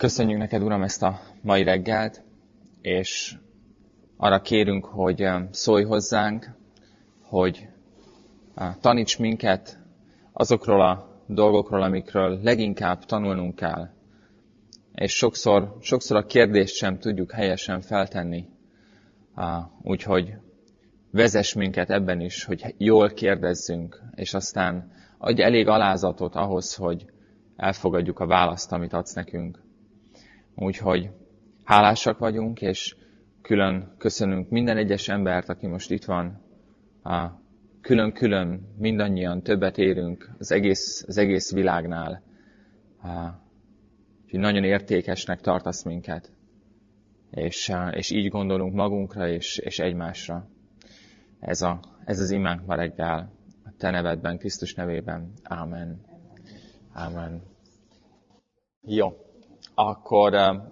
Köszönjük neked, Uram, ezt a mai reggelt, és arra kérünk, hogy szólj hozzánk, hogy taníts minket azokról a dolgokról, amikről leginkább tanulnunk kell. És sokszor a kérdést sem tudjuk helyesen feltenni. Úgyhogy vezess minket ebben is, hogy jól kérdezzünk, és aztán adj elég alázatot ahhoz, hogy elfogadjuk a választ, amit adsz nekünk. Úgyhogy hálásak vagyunk, és külön köszönünk minden egyes embert, aki most itt van. Külön-külön mindannyian többet érünk az egész világnál. Úgyhogy nagyon értékesnek tartasz minket. És így gondolunk magunkra és egymásra. Ez az imánk ma reggel, a te nevedben, Krisztus nevében. Ámen. Ámen. Jó. Akkor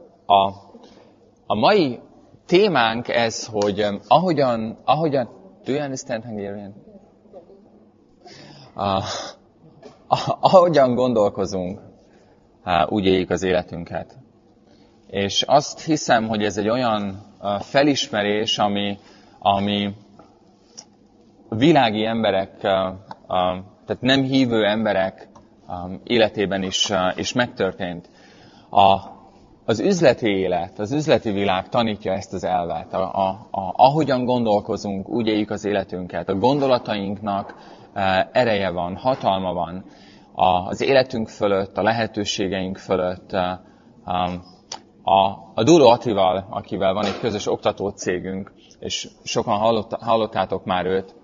a mai témánk ez, hogy ahogyan do you understand Hungarian? Ahogyan gondolkozunk, úgy éljük az életünket. És azt hiszem, hogy ez egy olyan felismerés, ami világi emberek, tehát nem hívő emberek életében is megtörtént. Az üzleti élet, az üzleti világ tanítja ezt az elvet. Ahogyan gondolkozunk, úgy éljük az életünket. A gondolatainknak ereje van, hatalma van az életünk fölött, a lehetőségeink fölött. A Duló Attival, akivel van egy közös oktató cégünk, és sokan hallottátok már őt,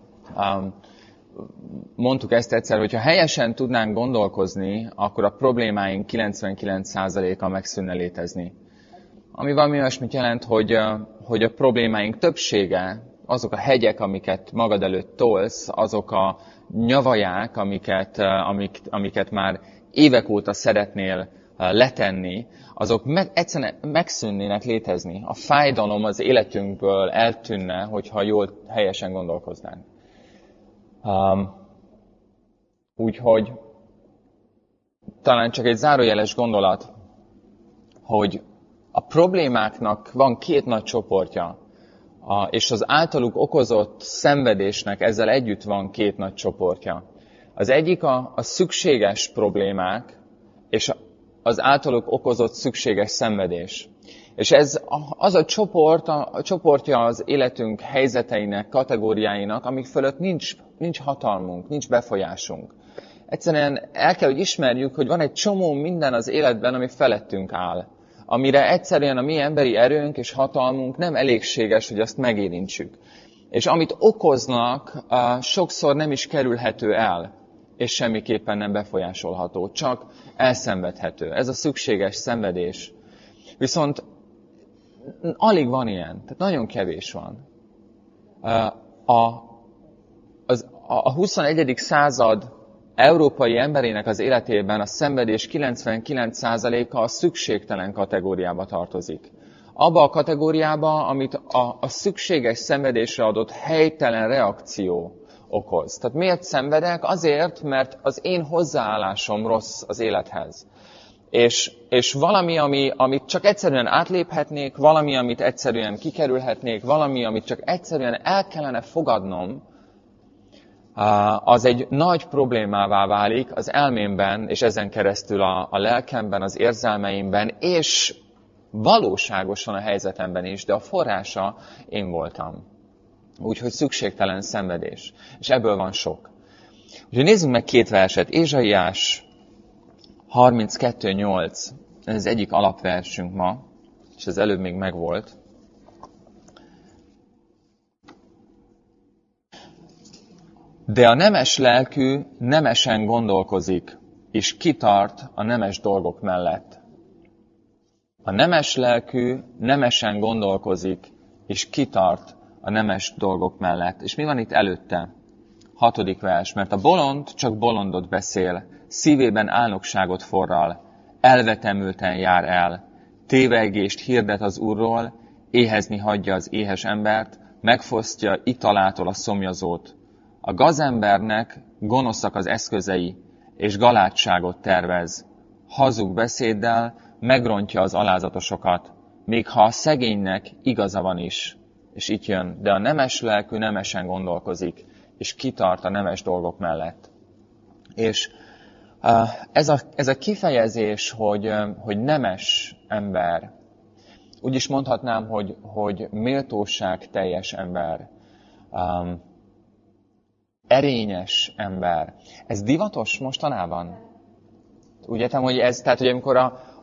mondtuk ezt egyszer, hogyha helyesen tudnánk gondolkozni, akkor a problémáink 99%-a megszűnne létezni. Ami valami olyasmit jelent, hogy a problémáink többsége, azok a hegyek, amiket magad előtt tolsz, azok a nyavaják, amiket már évek óta szeretnél letenni, azok egyszerűen megszűnnének létezni. A fájdalom az életünkből eltűnne, hogyha jól, helyesen gondolkoznánk. Úgyhogy talán csak egy zárójeles gondolat, hogy a problémáknak van két nagy csoportja, és az általuk okozott szenvedésnek ezzel együtt van két nagy csoportja. Az egyik a szükséges problémák, és az általuk okozott szükséges szenvedés. És ez az a csoportja az életünk helyzeteinek, kategóriáinak, amik fölött nincs hatalmunk, nincs befolyásunk. Egyszerűen el kell, hogy ismerjük, hogy van egy csomó minden az életben, ami felettünk áll. Amire egyszerűen a mi emberi erőnk és hatalmunk nem elégséges, hogy azt megérintsük. És amit okoznak, sokszor nem is kerülhető el, és semmiképpen nem befolyásolható, csak elszenvedhető. Ez a szükséges szenvedés. Viszont alig van ilyen, tehát nagyon kevés van. A 21. század európai emberének az életében a szenvedés 99%-a a szükségtelen kategóriába tartozik. Abba a kategóriába, amit a szükséges szenvedésre adott helytelen reakció okoz. Tehát miért szenvedek? Azért, mert az én hozzáállásom rossz az élethez. És valami, amit csak egyszerűen átléphetnék, valami, amit egyszerűen kikerülhetnék, valami, amit csak egyszerűen el kellene fogadnom, az egy nagy problémává válik az elmémben, és ezen keresztül a lelkemben, az érzelmeimben, és valóságosan a helyzetemben is, de a forrása én voltam. Úgyhogy szükségtelen szenvedés. És ebből van sok. Úgyhogy nézzünk meg két verset. Ézsaiás 32:8. Ez az egyik alapversünk ma, és ez előbb még megvolt. De a nemes lelkű nemesen gondolkozik, és kitart a nemes dolgok mellett. A nemes lelkű nemesen gondolkozik, és kitart a nemes dolgok mellett. És mi van itt előtte? 6. vers. Mert a bolond csak bolondot beszél, szívében álnokságot forral, elvetemülten jár el, tévegést hirdet az Úrról, éhezni hagyja az éhes embert, megfosztja italától a szomjazót. A gazembernek gonoszak az eszközei, és galátságot tervez. Hazug beszéddel megrontja az alázatosokat, még ha a szegénynek igaza van is. És itt jön, de a nemes lelkű nemesen gondolkozik, és kitart a nemes dolgok mellett. És ez a kifejezés, hogy nemes ember, úgy is mondhatnám, hogy méltóság teljes ember, erényes ember. Ez divatos mostanában? Úgy értem, hogy ez, tehát, hogy amikor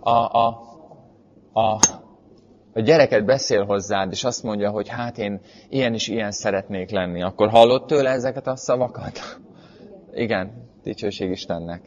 a gyereket beszél hozzád, és azt mondja, hogy hát én ilyen és ilyen szeretnék lenni, akkor hallod tőle ezeket a szavakat? Igen, dicsőség Istennek.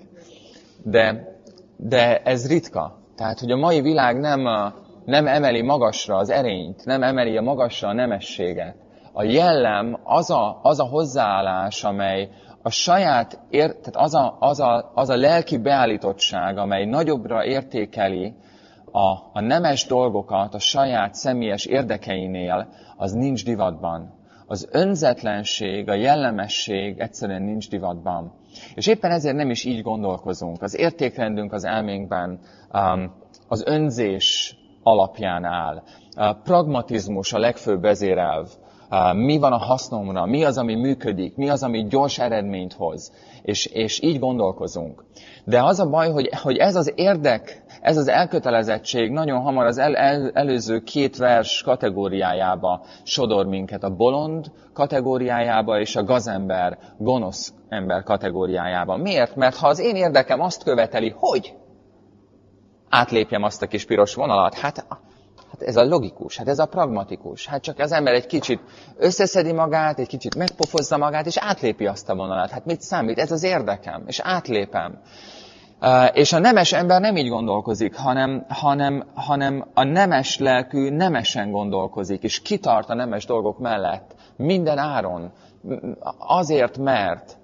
De ez ritka. Tehát, hogy a mai világ nem emeli magasra az erényt, nem emeli magasra a nemességet. A jellem az a hozzáállás, amely a saját, tehát az a lelki beállítottság, amely nagyobbra értékeli a nemes dolgokat a saját személyes érdekeinél, az nincs divatban. Az önzetlenség, a jellemesség egyszerűen nincs divatban. És éppen ezért nem is így gondolkozunk. Az értékrendünk az elménkben az önzés alapján áll. A pragmatizmus a legfőbb vezérelv. Mi van a hasznomra, mi az, ami működik, mi az, ami gyors eredményt hoz. És így gondolkozunk. De az a baj, hogy ez az érdek, ez az elkötelezettség nagyon hamar az előző két vers kategóriájába sodor minket. A bolond kategóriájába és a gazember, gonosz ember kategóriájába. Miért? Mert ha az én érdekem azt követeli, hogy átlépjem azt a kis piros vonalat, hát ez a logikus, hát ez a pragmatikus. Hát csak az ember egy kicsit összeszedi magát, egy kicsit megpofozza magát, és átlépi azt a vonalat. Hát mit számít? Ez az érdekem, és átlépem. És a nemes ember nem így gondolkozik, hanem a nemes lelkű nemesen gondolkozik, és kitart a nemes dolgok mellett. Minden áron. Azért, mert.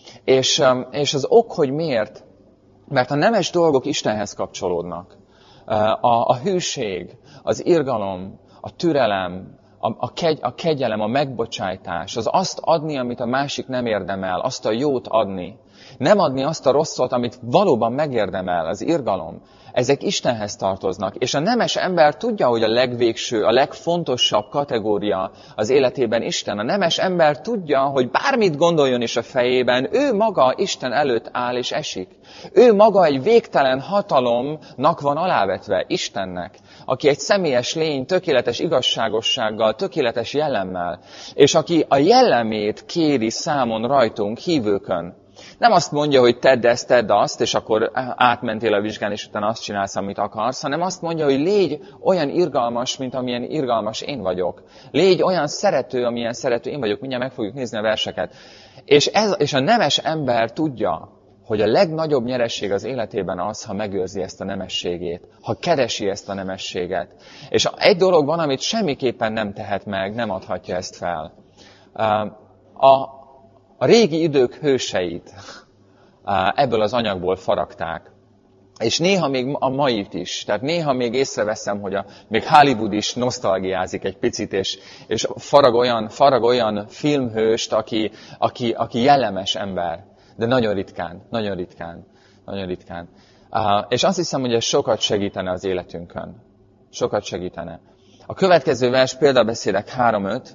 És az ok, hogy miért? Mert a nemes dolgok Istenhez kapcsolódnak. A hűség, az irgalom, a türelem, a kegyelem, a megbocsájtás, az azt adni, amit a másik nem érdemel, azt a jót adni. Nem adni azt a rosszat, amit valóban megérdemel, az irgalom. Ezek Istenhez tartoznak. És a nemes ember tudja, hogy a legvégső, a legfontosabb kategória az életében Isten. A nemes ember tudja, hogy bármit gondoljon is a fejében, ő maga Isten előtt áll és esik. Ő maga egy végtelen hatalomnak van alávetve, Istennek, aki egy személyes lény, tökéletes igazságossággal, tökéletes jellemmel, és aki a jellemét kéri számon rajtunk, hívőkön. Nem azt mondja, hogy tedd ezt, tedd azt, és akkor átmentél a vizsgán, és utána azt csinálsz, amit akarsz, hanem azt mondja, hogy légy olyan irgalmas, mint amilyen irgalmas én vagyok. Légy olyan szerető, amilyen szerető én vagyok. Mindjárt meg fogjuk nézni a verseket. És a nemes ember tudja, hogy a legnagyobb nyeresség az életében az, ha megőrzi ezt a nemességét, ha keresi ezt a nemességet. És egy dolog van, amit semmiképpen nem tehet meg, nem adhatja ezt fel. A régi idők hőseit ebből az anyagból faragták. És néha még a mait is. Tehát néha még észreveszem, hogy még Hollywood is nosztalgiázik egy picit, és farag olyan filmhőst, aki jellemes ember. De nagyon ritkán. És azt hiszem, hogy ez sokat segítene az életünkön. Sokat segítene. A következő vers, Példabeszédek 3:5.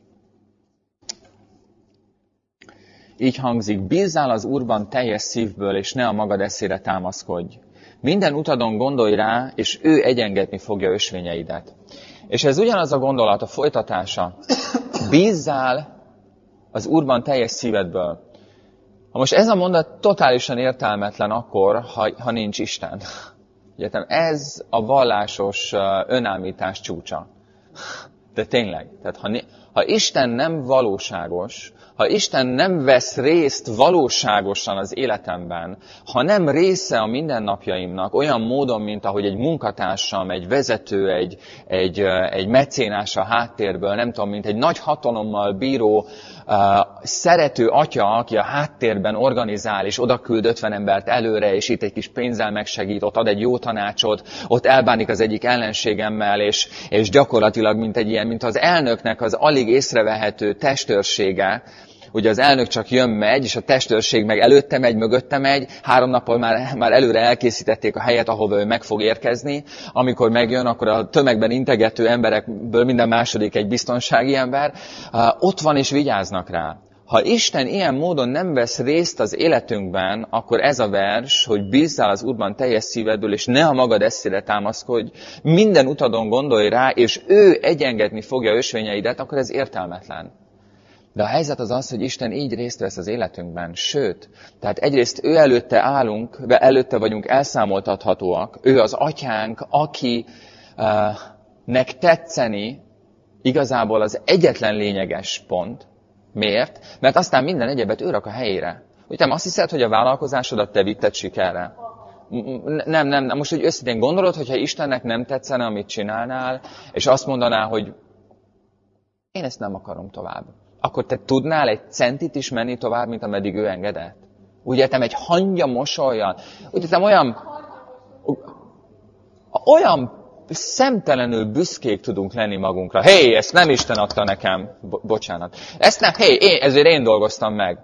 Így hangzik, bízzál az Úrban teljes szívből, és ne a magad eszére támaszkodj. Minden utadon gondolj rá, és ő egyengetni fogja ösvényeidet. És ez ugyanaz a gondolat, a folytatása. Bízzál az Úrban teljes szívedből. Ha most ez a mondat totálisan értelmetlen akkor, ha nincs Isten. Egyetem, ez a vallásos önállítás csúcsa. De tényleg, tehát ha Isten nem valóságos, ha Isten nem vesz részt valóságosan az életemben, ha nem része a mindennapjaimnak olyan módon, mint ahogy egy munkatársam, egy vezető, egy mecénás a háttérből, nem tudom, mint egy nagy hatalommal bíró, szerető atya, aki a háttérben organizál, és oda küld 50 embert előre, és itt egy kis pénzzel megsegít, ott ad egy jó tanácsot, ott elbánik az egyik ellenségemmel, és gyakorlatilag mint az elnöknek az alig észrevehető testőrsége, ugye az elnök csak jön-megy, és a testőrség meg előtte megy, mögötte megy, 3 nappal már előre elkészítették a helyet, ahova ő meg fog érkezni. Amikor megjön, akkor a tömegben integető emberekből minden második egy biztonsági ember. Ott van és vigyáznak rá. Ha Isten ilyen módon nem vesz részt az életünkben, akkor ez a vers, hogy bízzál az Úrban teljes szívedből, és ne a magad eszére támaszkodj, minden utadon gondolj rá, és ő egyengedni fogja ösvényeidet, akkor ez értelmetlen. De a helyzet az az, hogy Isten így részt vesz az életünkben, sőt, tehát egyrészt ő előtte állunk, előtte vagyunk elszámoltathatóak, ő az atyánk, akinek tetszeni igazából az egyetlen lényeges pont. Miért? Mert aztán minden egyebet ő rak a helyére. Ugye azt hiszed, hogy a vállalkozásodat te vitted sikerre? Nem. Most úgy őszintén gondolod, hogyha Istennek nem tetszene, amit csinálnál, és azt mondaná, hogy én ezt nem akarom tovább. Akkor te tudnál egy centit is menni tovább, mint ameddig ő engedett? Úgy értem, egy hangya mosollyal. Úgy értem, olyan szemtelenül büszkék tudunk lenni magunkra. Ezt nem Isten adta nekem. Bocsánat. Ezt nem, ezért én dolgoztam meg.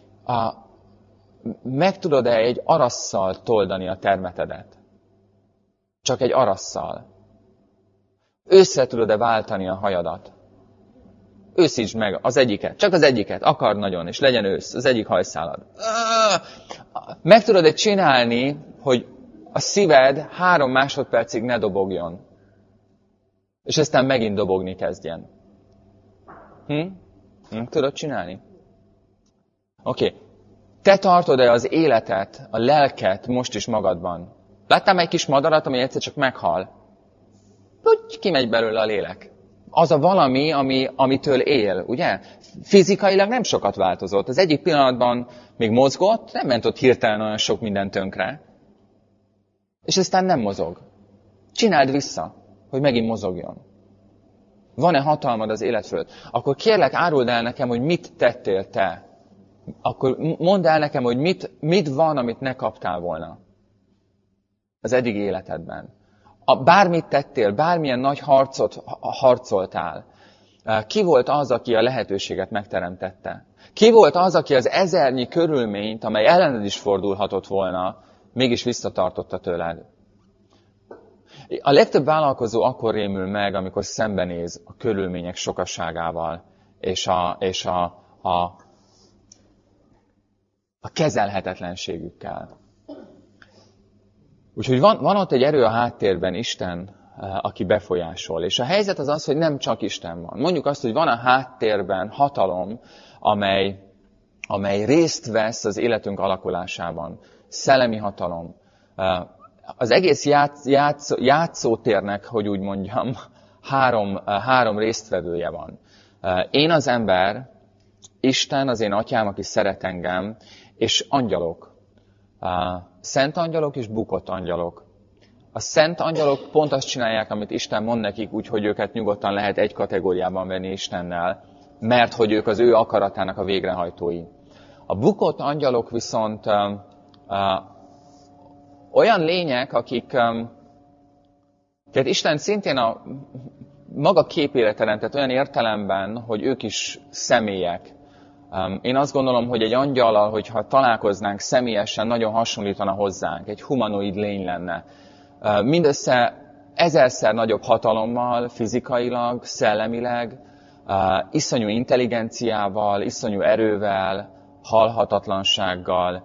Meg tudod-e egy arasszal toldani a termetedet? Csak egy arasszal. Össze tudod-e váltani a hajadat? Őszítsd meg az egyiket. Csak az egyiket. Akard nagyon, és legyen ősz. Az egyik hajszálad. Meg tudod-e csinálni, hogy a szíved 3 másodpercig ne dobogjon. És aztán megint dobogni kezdjen. Tudod csinálni? Oké. Te tartod-e az életet, a lelket most is magadban? Láttam egy kis madarat, ami egyszer csak meghal? Úgy kimegy belőle a lélek. Az a valami, amitől él, ugye? Fizikailag nem sokat változott. Az egyik pillanatban még mozgott, nem ment ott hirtelen olyan sok minden tönkre. És aztán nem mozog. Csináld vissza, hogy megint mozogjon. Van-e hatalmad az élet fölött? Akkor kérlek, áruld el nekem, hogy mit tettél te. Akkor mondd el nekem, hogy mit van, amit ne kaptál volna az eddigi életedben. Bármit tettél, bármilyen nagy harcot harcoltál. Ki volt az, aki a lehetőséget megteremtette? Ki volt az, aki az ezernyi körülményt, amely ellened is fordulhatott volna, mégis visszatartotta tőled? A legtöbb vállalkozó akkor rémül meg, amikor szembenéz a körülmények sokaságával, és a kezelhetetlenségükkel. Úgyhogy van ott egy erő a háttérben, Isten, aki befolyásol. És a helyzet az az, hogy nem csak Isten van. Mondjuk azt, hogy van a háttérben hatalom, amely részt vesz az életünk alakulásában. Szellemi hatalom. Az egész játszótérnek, hogy úgy mondjam, három résztvevője van. Én az ember, Isten az én atyám, aki szeret engem, és angyalok. Szent angyalok és bukott angyalok. A szent angyalok pont azt csinálják, amit Isten mond nekik, úgyhogy őket nyugodtan lehet egy kategóriában venni Istennel, mert hogy ők az ő akaratának a végrehajtói. A bukott angyalok viszont olyan lények, akiket Isten szintén a maga képére teremtett olyan értelemben, hogy ők is személyek. Én azt gondolom, hogy egy angyallal, hogyha találkoznánk személyesen, nagyon hasonlítana hozzánk. Egy humanoid lény lenne. Mindössze 1000-szer nagyobb hatalommal, fizikailag, szellemileg, iszonyú intelligenciával, iszonyú erővel, halhatatlansággal,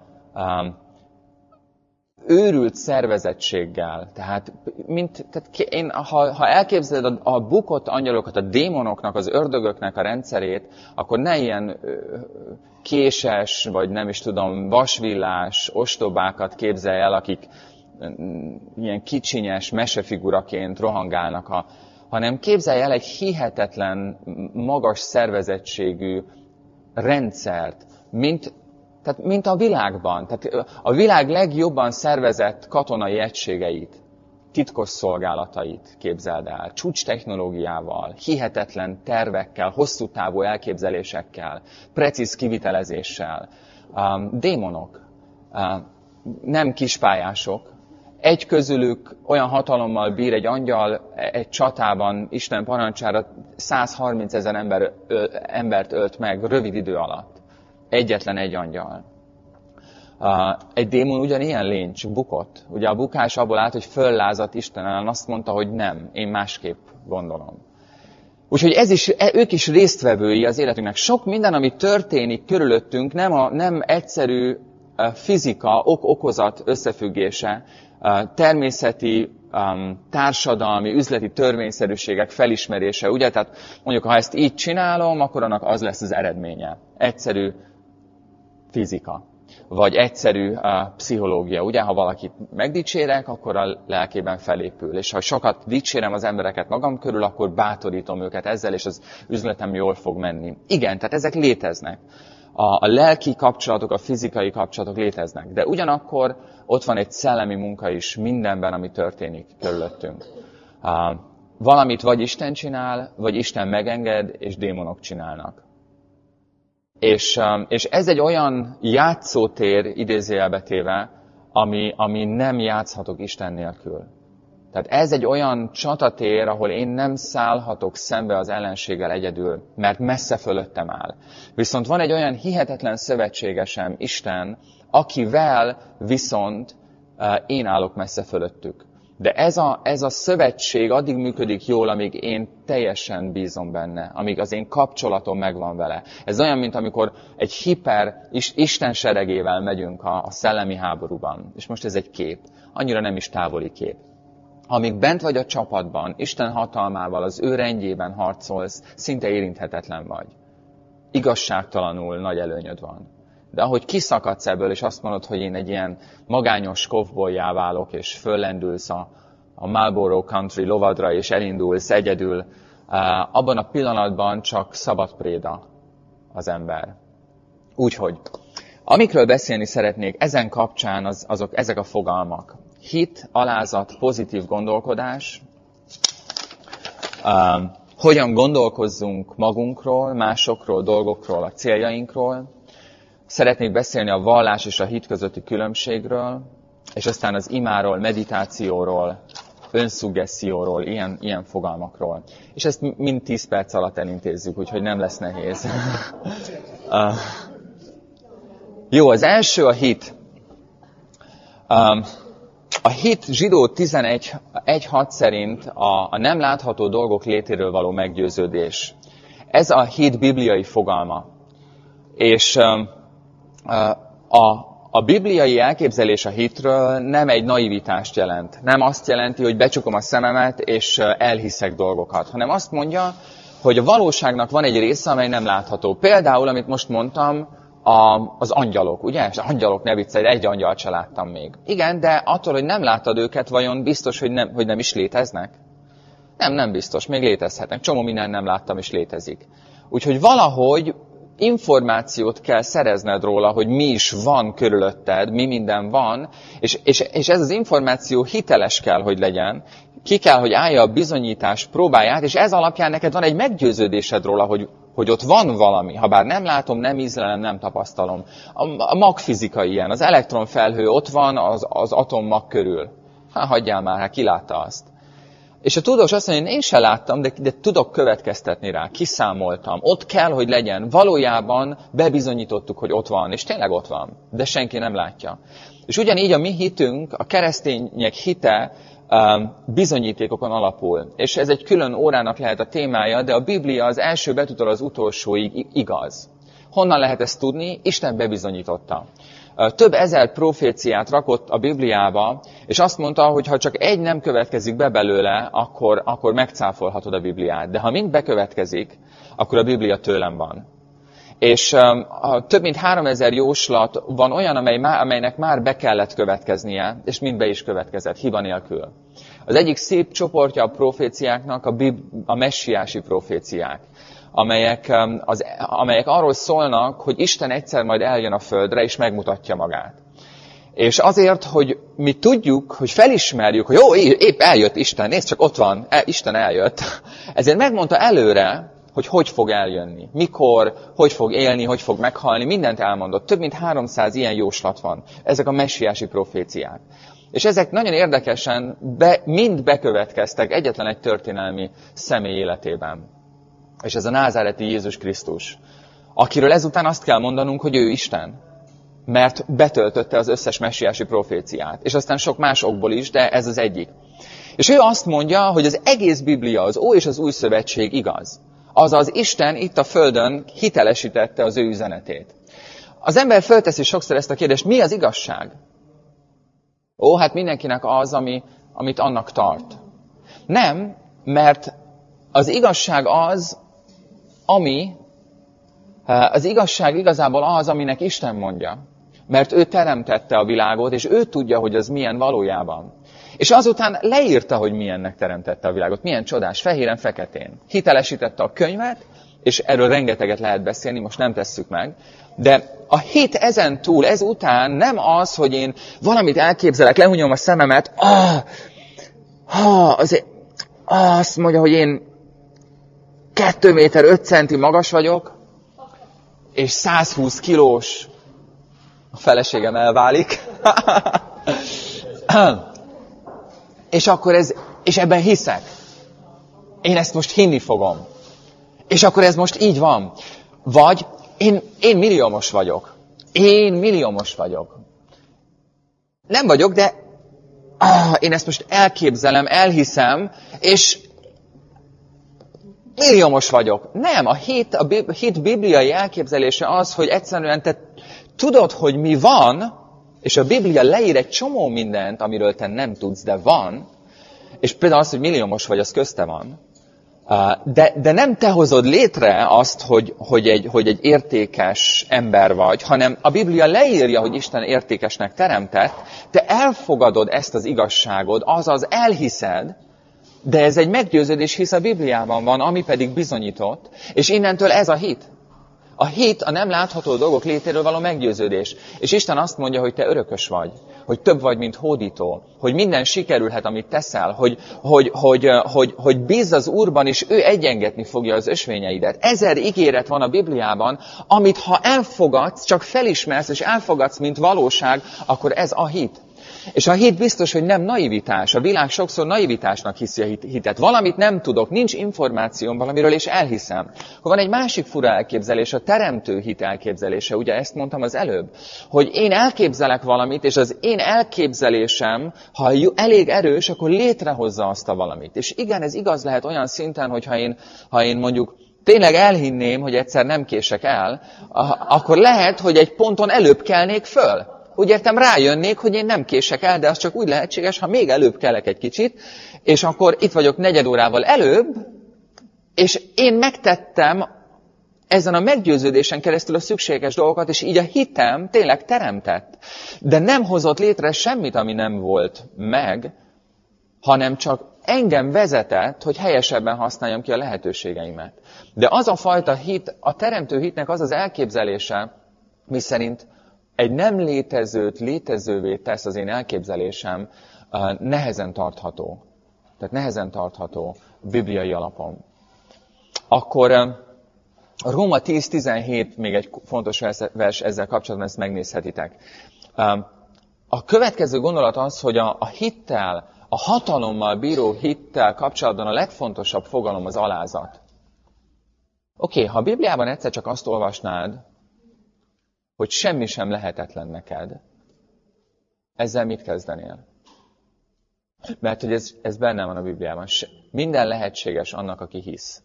őrült szervezettséggel. Tehát ha elképzeled a bukott angyalokat, a démonoknak, az ördögöknek a rendszerét, akkor ne ilyen késes, vagy nem is tudom, vasvillás, ostobákat képzelj el, akik ilyen kicsinyes mesefiguraként rohangálnak, hanem képzelj el egy hihetetlen, magas szervezettségű rendszert, mint a világban. Tehát a világ legjobban szervezett katonai egységeit, titkos szolgálatait képzeld el, csúcs technológiával, hihetetlen tervekkel, hosszú távú elképzelésekkel, precíz kivitelezéssel. Démonok, nem kispályások. Egy közülük olyan hatalommal bír egy angyal, egy csatában Isten parancsára 130 000 embert ölt meg rövid idő alatt. egyetlen egy angyal. Egy démon ugyanilyen lény, csak bukott. Ugye a bukás abból állt, hogy föllázadt Isten ellen, azt mondta, hogy nem, én másképp gondolom. Úgyhogy ők is résztvevői az életünknek. Sok minden, ami történik körülöttünk, nem egyszerű fizika, okozat összefüggése, természeti, társadalmi, üzleti törvényszerűségek felismerése. Ugye? Tehát mondjuk, ha ezt így csinálom, akkor annak az lesz az eredménye. Egyszerű fizika. Vagy egyszerű pszichológia. Ugye, ha valakit megdicsérek, akkor a lelkében felépül. És ha sokat dicsérem az embereket magam körül, akkor bátorítom őket ezzel, és az üzletem jól fog menni. Igen, tehát ezek léteznek. A lelki kapcsolatok, a fizikai kapcsolatok léteznek. De ugyanakkor ott van egy szellemi munka is mindenben, ami történik körülöttünk. Valamit vagy Isten csinál, vagy Isten megenged, és démonok csinálnak. És ez egy olyan játszótér, idézőjelbe téve, ami nem játszhatok Isten nélkül. Tehát ez egy olyan csatatér, ahol én nem szállhatok szembe az ellenséggel egyedül, mert messze fölöttem áll. Viszont van egy olyan hihetetlen szövetségesem, Isten, akivel viszont én állok messze fölöttük. De ez a szövetség addig működik jól, amíg én teljesen bízom benne, amíg az én kapcsolatom megvan vele. Ez olyan, mint amikor egy Isten seregével megyünk a szellemi háborúban. És most ez egy kép. Annyira nem is távoli kép. Amíg bent vagy a csapatban, Isten hatalmával, az ő rendjében harcolsz, szinte érinthetetlen vagy. Igazságtalanul nagy előnyöd van. De ahogy kiszakadsz ebből, és azt mondod, hogy én egy ilyen magányos kovbolyjá válok, és föllendülsz a Marlboro Country lovadra, és elindulsz egyedül, abban a pillanatban csak szabad préda az ember. Úgyhogy, amikről beszélni szeretnék ezen kapcsán, ezek a fogalmak. Hit, alázat, pozitív gondolkodás, hogyan gondolkozzunk magunkról, másokról, dolgokról, a céljainkról. Szeretnék beszélni a vallás és a hit közötti különbségről, és aztán az imáról, meditációról, önszuggesszióról, ilyen fogalmakról. És ezt mind 10 perc alatt elintézzük, úgyhogy nem lesz nehéz. Jó, az első a hit. A hit zsidó 11.6 szerint a nem látható dolgok létéről való meggyőződés. Ez a hit bibliai fogalma. És a bibliai elképzelés a hitről nem egy naivitást jelent. Nem azt jelenti, hogy becsukom a szememet és elhiszek dolgokat, hanem azt mondja, hogy a valóságnak van egy része, amely nem látható. Például, amit most mondtam, az angyalok, ugye? És angyalok, ne viccelj, egy angyalt se láttam még. Igen, de attól, hogy nem láttad őket, vajon biztos, hogy nem is léteznek? Nem biztos, még létezhetnek. Csomó minden nem láttam, és létezik. Úgyhogy valahogy információt kell szerezned róla, hogy mi is van körülötted, mi minden van, és ez az információ hiteles kell, hogy legyen, ki kell, hogy állja a bizonyítás próbáját, és ez alapján neked van egy meggyőződésed róla, hogy ott van valami, ha bár nem látom, nem ízlelem, nem tapasztalom. A magfizika ilyen, az elektronfelhő ott van az atommag körül. Hagyjál már, ki látta azt. És a tudós azt mondja, hogy én sem láttam, de tudok következtetni rá, kiszámoltam. Ott kell, hogy legyen. Valójában bebizonyítottuk, hogy ott van, és tényleg ott van, de senki nem látja. És ugyanígy a mi hitünk, a keresztények hite bizonyítékokon alapul. És ez egy külön órának lehet a témája, de a Biblia az első betűtől az utolsóig igaz. Honnan lehet ezt tudni? Isten bebizonyította. Több ezer proféciát rakott a Bibliába, és azt mondta, hogy ha csak egy nem következik be belőle, akkor megcáfolhatod a Bibliát. De ha mind bekövetkezik, akkor a Biblia tőlem van. És több mint 3000 jóslat van olyan, amelynek már be kellett következnie, és mind be is következett, hiba nélkül. Az egyik szép csoportja a proféciáknak a messiási proféciák, amelyek arról szólnak, hogy Isten egyszer majd eljön a földre, és megmutatja magát. És azért, hogy mi tudjuk, hogy felismerjük, hogy jó, épp eljött Isten, nézd csak ott van, Isten eljött. Ezért megmondta előre, hogy fog eljönni, mikor, hogy fog élni, hogy fog meghalni, mindent elmondott. Több mint 300 ilyen jóslat van. Ezek a messiási proféciák. És ezek nagyon érdekesen mind bekövetkeztek egyetlen egy történelmi személy életében. És ez a názáreti Jézus Krisztus, akiről ezután azt kell mondanunk, hogy ő Isten. Mert betöltötte az összes messiási proféciát. És aztán sok más okból is, de ez az egyik. És ő azt mondja, hogy az egész Biblia, az Ó és az Új Szövetség igaz. Azaz Isten itt a Földön hitelesítette az ő üzenetét. Az ember fölteszi sokszor ezt a kérdést, mi az igazság? Ó, hát mindenkinek az, amit annak tart. Nem, mert az igazság az igazság igazából az, aminek Isten mondja. Mert ő teremtette a világot, és ő tudja, hogy az milyen valójában. És azután leírta, hogy milyennek teremtette a világot. Milyen csodás, fehéren-feketén. Hitelesítette a könyvet, és erről rengeteget lehet beszélni, most nem tesszük meg. De a hit ezen túl, ezután nem az, hogy én valamit elképzelek, lehúnyom a szememet, azt mondja, hogy én 2 méter 5 centi magas vagyok, és 120 kilós, a feleségem elválik. És ebben hiszek. Én ezt most hinni fogom. És akkor ez most így van. Vagy én milliómos vagyok. Én milliómos vagyok. Nem vagyok, de én ezt most elképzelem, elhiszem, és milliómos vagyok. Nem, a hit bibliai elképzelése az, hogy egyszerűen te tudod, hogy mi van, és a Biblia leír egy csomó mindent, amiről te nem tudsz, de van, és például az, hogy milliómos vagy, az közte van. De nem te hozod létre azt, hogy egy értékes ember vagy, hanem a Biblia leírja, hogy Isten értékesnek teremtett, te elfogadod ezt az igazságot, azaz elhiszed, de ez egy meggyőződés, hisz a Bibliában van, ami pedig bizonyított, és innentől ez a hit. A hit a nem látható dolgok létéről való meggyőződés. És Isten azt mondja, hogy te örökös vagy, hogy több vagy, mint hódító, hogy minden sikerülhet, amit teszel, hogy bízz az Úrban, és ő egyengetni fogja az ösvényeidet. 1000 ígéret van a Bibliában, amit ha elfogadsz, csak felismersz, és elfogadsz, mint valóság, akkor ez a hit. És a hit biztos, hogy nem naivitás. A világ sokszor naivitásnak hiszi a hitet. Valamit nem tudok, nincs információm valamiről, és elhiszem. Van egy másik fura elképzelés, a teremtő hit elképzelése. Ugye ezt mondtam az előbb, hogy én elképzelek valamit, és az én elképzelésem, ha elég erős, akkor létrehozza azt a valamit. És igen, ez igaz lehet olyan szinten, hogy ha én mondjuk tényleg elhinném, hogy egyszer nem kések el, akkor lehet, hogy egy ponton előbb kelnék föl. Úgy értem, rájönnék, hogy én nem kések el, de az csak úgy lehetséges, ha még előbb kelek egy kicsit, és akkor itt vagyok 4 órával előbb, és én megtettem ezen a meggyőződésen keresztül a szükséges dolgokat, és így a hitem tényleg teremtett. De nem hozott létre semmit, ami nem volt meg, hanem csak engem vezetett, hogy helyesebben használjam ki a lehetőségeimet. De az a fajta hit, a teremtő hitnek az az elképzelése, miszerint egy nem létezőt létezővé tesz az én elképzelésem, nehezen tartható. Tehát nehezen tartható bibliai alapon. Akkor a Róma 10:17 még egy fontos vers ezzel kapcsolatban, ezt megnézhetitek. A következő gondolat az, hogy a hittel, a hatalommal bíró hittel kapcsolatban a legfontosabb fogalom az alázat. Oké, ha a Bibliában egyszer csak azt olvasnád, hogy semmi sem lehetetlen neked, ezzel mit kezdenél? Mert hogy ez benne van a Bibliában. Minden lehetséges annak, aki hisz.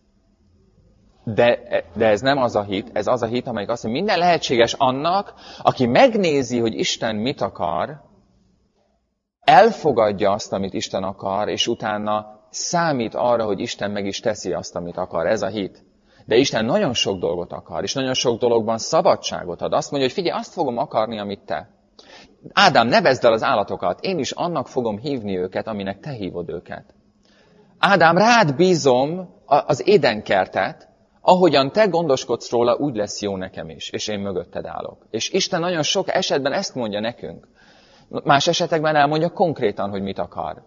De ez nem az a hit, ez az a hit, amelyik azt mondja, minden lehetséges annak, aki megnézi, hogy Isten mit akar, elfogadja azt, amit Isten akar, és utána számít arra, hogy Isten meg is teszi azt, amit akar. Ez a hit. De Isten nagyon sok dolgot akar, és nagyon sok dologban szabadságot ad. Azt mondja, hogy figyelj, azt fogom akarni, amit te. Ádám, nevezd el az állatokat, én is annak fogom hívni őket, aminek te hívod őket. Ádám, rád bízom az édenkertet, ahogyan te gondoskodsz róla, úgy lesz jó nekem is, és én mögötted állok. És Isten nagyon sok esetben ezt mondja nekünk. Más esetekben elmondja konkrétan, hogy mit akar.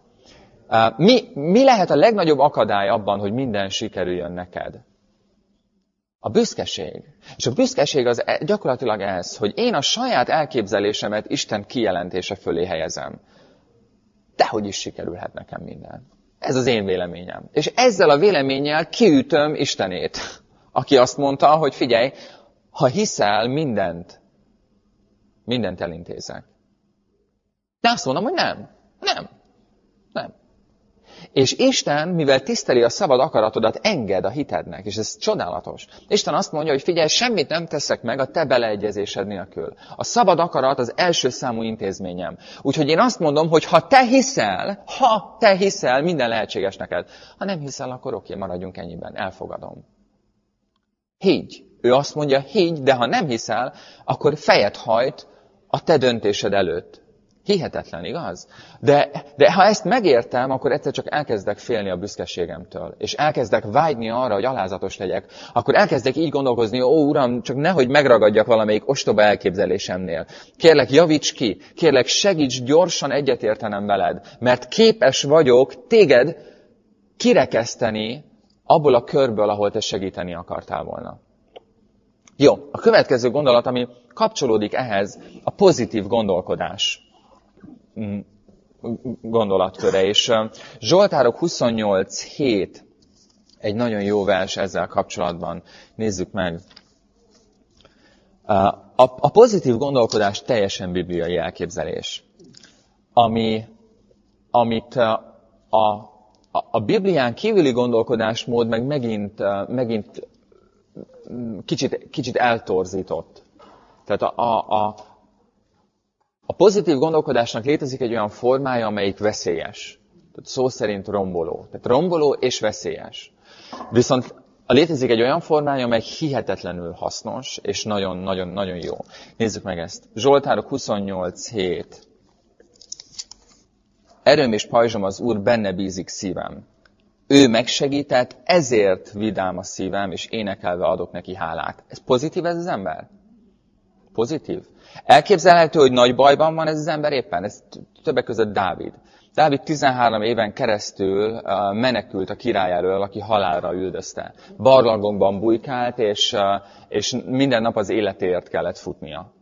Mi lehet a legnagyobb akadály abban, hogy minden sikerüljön neked? A büszkeség. És a büszkeség az gyakorlatilag ez, hogy én a saját elképzelésemet Isten kijelentése fölé helyezem. Dehogy is sikerülhet nekem minden. Ez az én véleményem. És ezzel a véleménnyel kiütöm Istenét, aki azt mondta, hogy figyelj, Ha hiszel, mindent elintézek. De azt mondom, hogy nem. És Isten, mivel tiszteli a szabad akaratodat, enged a hitednek, és ez csodálatos. Isten azt mondja, hogy figyelj, semmit nem teszek meg a te beleegyezésed nélkül. A szabad akarat az első számú intézményem. Úgyhogy én azt mondom, hogy ha te hiszel, minden lehetséges neked. Ha nem hiszel, akkor oké, maradjunk ennyiben, elfogadom. Higgy. Ő azt mondja, higgy, de ha nem hiszel, akkor fejet hajt a te döntésed előtt. Hihetetlen, igaz? De ha ezt megértem, akkor egyszer csak elkezdek félni a büszkeségemtől, és elkezdek vágyni arra, hogy alázatos legyek, akkor elkezdek így gondolkozni, ó, Uram, csak nehogy megragadjak valamelyik ostoba elképzelésemnél. Kérlek, javíts ki, kérlek, segíts gyorsan egyetértenem veled, mert képes vagyok téged kirekeszteni abból a körből, ahol te segíteni akartál volna. Jó, a következő gondolat, ami kapcsolódik ehhez, a pozitív gondolkodás gondolatköre. És Zsoltárok 28:7 egy nagyon jó vers ezzel kapcsolatban. Nézzük meg. A pozitív gondolkodás teljesen bibliai elképzelés, amit a Biblián kívüli gondolkodásmód meg megint kicsit eltorzított. Tehát a pozitív gondolkodásnak létezik egy olyan formája, amelyik veszélyes. Tehát szó szerint romboló. Tehát romboló és veszélyes. Viszont létezik egy olyan formája, amely hihetetlenül hasznos, és nagyon jó. Nézzük meg ezt. Zsoltárok 28:7. Erőm és pajzsom az Úr, benne bízik szívem. Ő megsegített, ezért vidám a szívem, és énekelve adok neki hálát. Ez pozitív ez az ember? Pozitív. Elképzelhető, hogy nagy bajban van ez az ember éppen? Ez többek között Dávid. Dávid 13 éven keresztül menekült a király elől, aki halálra üldözte. Barlangokban bujkált, és minden nap az életéért kellett futnia.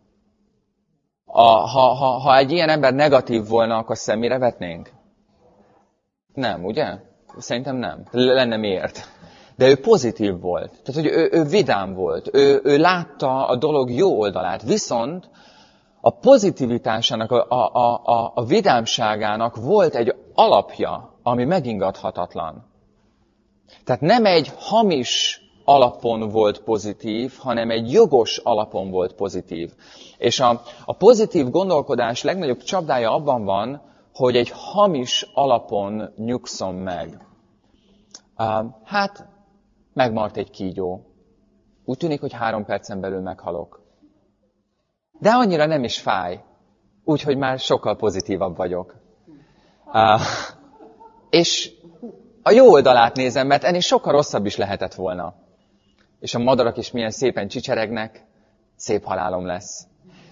Ha egy ilyen ember negatív volna, akkor szemére vetnénk? Nem, ugye? Szerintem nem. Lenne miért. De ő pozitív volt. Tehát, hogy ő vidám volt. Ő látta a dolog jó oldalát. Viszont a pozitivitásának, a vidámságának volt egy alapja, ami megingathatatlan. Tehát nem egy hamis alapon volt pozitív, hanem egy jogos alapon volt pozitív. És a pozitív gondolkodás legnagyobb csapdája abban van, hogy egy hamis alapon nyugszom meg. Megmart egy kígyó. Úgy tűnik, hogy 3 percen belül meghalok. De annyira nem is fáj. Úgyhogy már sokkal pozitívabb vagyok. És a jó oldalát nézem, mert ennél sokkal rosszabb is lehetett volna. És a madarak is milyen szépen csicseregnek, szép halálom lesz.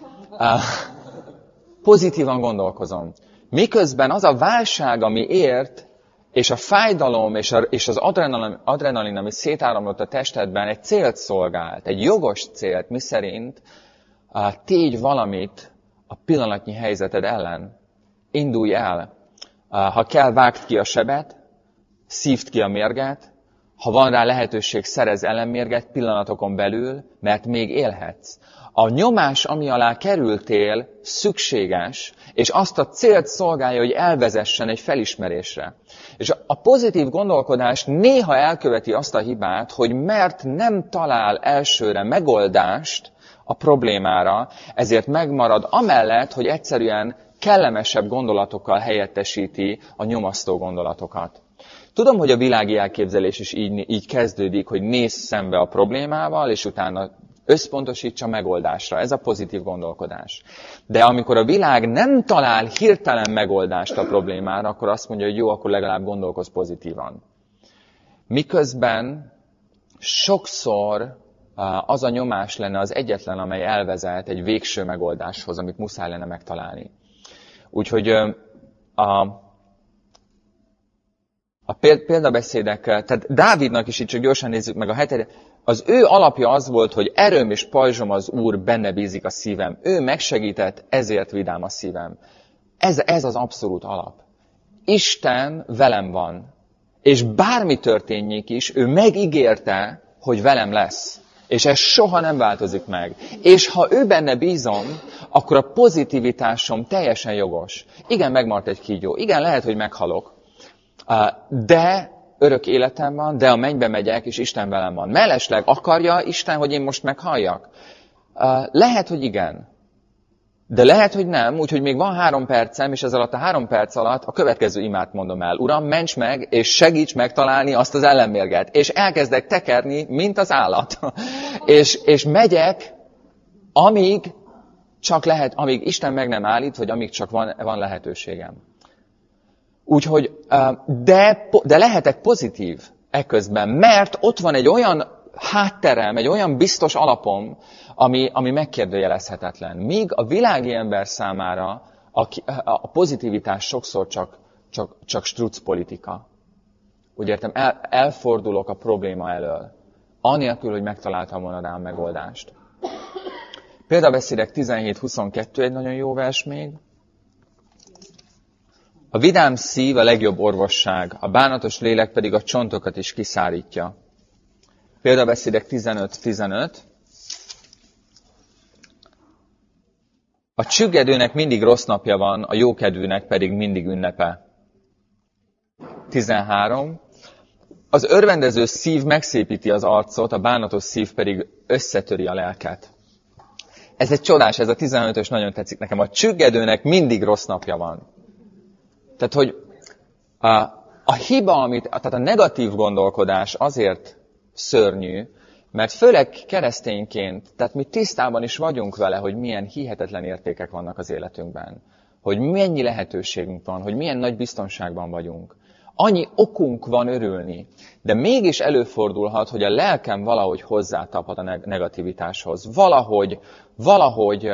Pozitívan gondolkozom. Miközben az a válság, ami ért, és a fájdalom és az adrenalin, ami szétáramlott a testedben, egy célt szolgált, egy jogos célt, miszerint tégy valamit a pillanatnyi helyzeted ellen. Indulj el. Ha kell, vágd ki a sebet, szívd ki a mérget, ha van rá lehetőség, szerez ellenmérget pillanatokon belül, mert még élhetsz. A nyomás, ami alá kerültél, szükséges, és azt a célt szolgálja, hogy elvezessen egy felismerésre. És a pozitív gondolkodás néha elköveti azt a hibát, hogy mert nem talál elsőre megoldást a problémára, ezért megmarad amellett, hogy egyszerűen kellemesebb gondolatokkal helyettesíti a nyomasztó gondolatokat. Tudom, hogy a világi elképzelés is így kezdődik, hogy nézz szembe a problémával, és utána összpontosítsa megoldásra. Ez a pozitív gondolkodás. De amikor a világ nem talál hirtelen megoldást a problémára, akkor azt mondja, hogy jó, akkor legalább gondolkozz pozitívan. Miközben sokszor az a nyomás lenne az egyetlen, amely elvezet egy végső megoldáshoz, amit muszáj lenne megtalálni. Úgyhogy a példabeszédek, tehát Dávidnak is itt csak gyorsan nézzük meg a 7. Az ő alapja az volt, hogy erőm és pajzsom az Úr, benne bízik a szívem. Ő megsegített, ezért vidám a szívem. Ez az abszolút alap. Isten velem van. És bármi történjék is, ő megígérte, hogy velem lesz. És ez soha nem változik meg. És ha ő benne bízom, akkor a pozitivitásom teljesen jogos. Igen, megmaradt egy kígyó. Igen, lehet, hogy meghalok. De örök életem van, de a mennybe megyek, és Isten velem van. Mellesleg akarja Isten, hogy én most meghalljak? Lehet, hogy igen. De lehet, hogy nem, úgyhogy még van 3 percem, és ez alatt a 3 perc alatt a következő imát mondom el. Uram, ments meg, és segíts megtalálni azt az ellenmérget. És elkezdek tekerni, mint az állat. és megyek, amíg csak lehet, amíg Isten meg nem állít, vagy amíg csak van lehetőségem. Úgyhogy, de lehetek pozitív eközben, mert ott van egy olyan hátterem, egy olyan biztos alapom, ami megkérdőjelezhetetlen. Míg a világi ember számára a pozitivitás sokszor csak struc politika. Úgy értem, elfordulok a probléma elől, anélkül, hogy megtaláltam volna rá a megoldást. Példabeszédek 17:22 egy nagyon jó vers még. A vidám szív a legjobb orvosság, a bánatos lélek pedig a csontokat is kiszárítja. Példabeszédek 15:15. A csüggedőnek mindig rossz napja van, a jókedvűnek pedig mindig ünnepe. 13. Az örvendező szív megszépíti az arcot, a bánatos szív pedig összetöri a lelket. Ez egy csodás, ez a 15-ös nagyon tetszik nekem. A csüggedőnek mindig rossz napja van. Tehát, hogy a hiba, tehát a negatív gondolkodás azért szörnyű, mert főleg keresztényként, tehát mi tisztában is vagyunk vele, hogy milyen hihetetlen értékek vannak az életünkben. Hogy mennyi lehetőségünk van, hogy milyen nagy biztonságban vagyunk. Annyi okunk van örülni, de mégis előfordulhat, hogy a lelkem valahogy hozzátaphat a negativitáshoz. Valahogy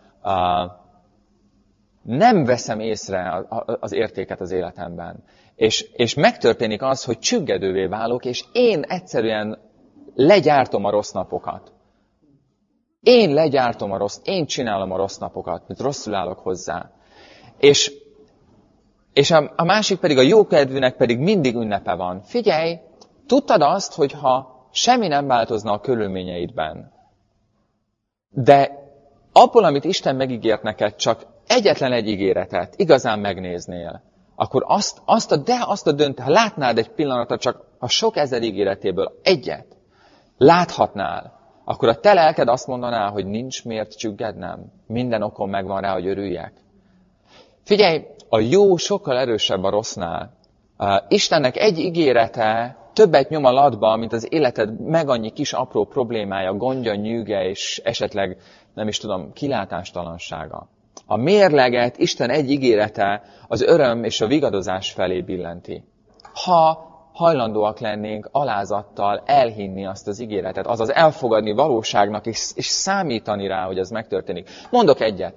nem veszem észre az értéket az életemben. És megtörténik az, hogy csüggedővé válok, és én egyszerűen legyártom a rossz napokat. Én csinálom a rossz napokat, mert rosszul állok hozzá. És a másik pedig, a jókedvűnek pedig mindig ünnepe van. Figyelj, tudtad azt, hogy ha semmi nem változna a körülményeidben, de abból, amit Isten megígért neked, csak egyetlen egy ígéretet igazán megnéznél, akkor azt a döntést, ha látnád egy pillanatra csak a sok ezer ígéretéből egyet, láthatnál, akkor a te lelked azt mondaná, hogy nincs miért csüggednem, minden okom megvan rá, hogy örüljek. Figyelj, a jó sokkal erősebb a rossznál. Istennek egy ígérete többet nyom a latba, mint az életed meg annyi kis apró problémája, gondja, nyűge és esetleg, nem is tudom, kilátástalansága. A mérleget Isten egy ígérete az öröm és a vigadozás felé billenti. Ha hajlandóak lennénk alázattal elhinni azt az ígéretet, azaz elfogadni valóságnak és számítani rá, hogy ez megtörténik. Mondok egyet.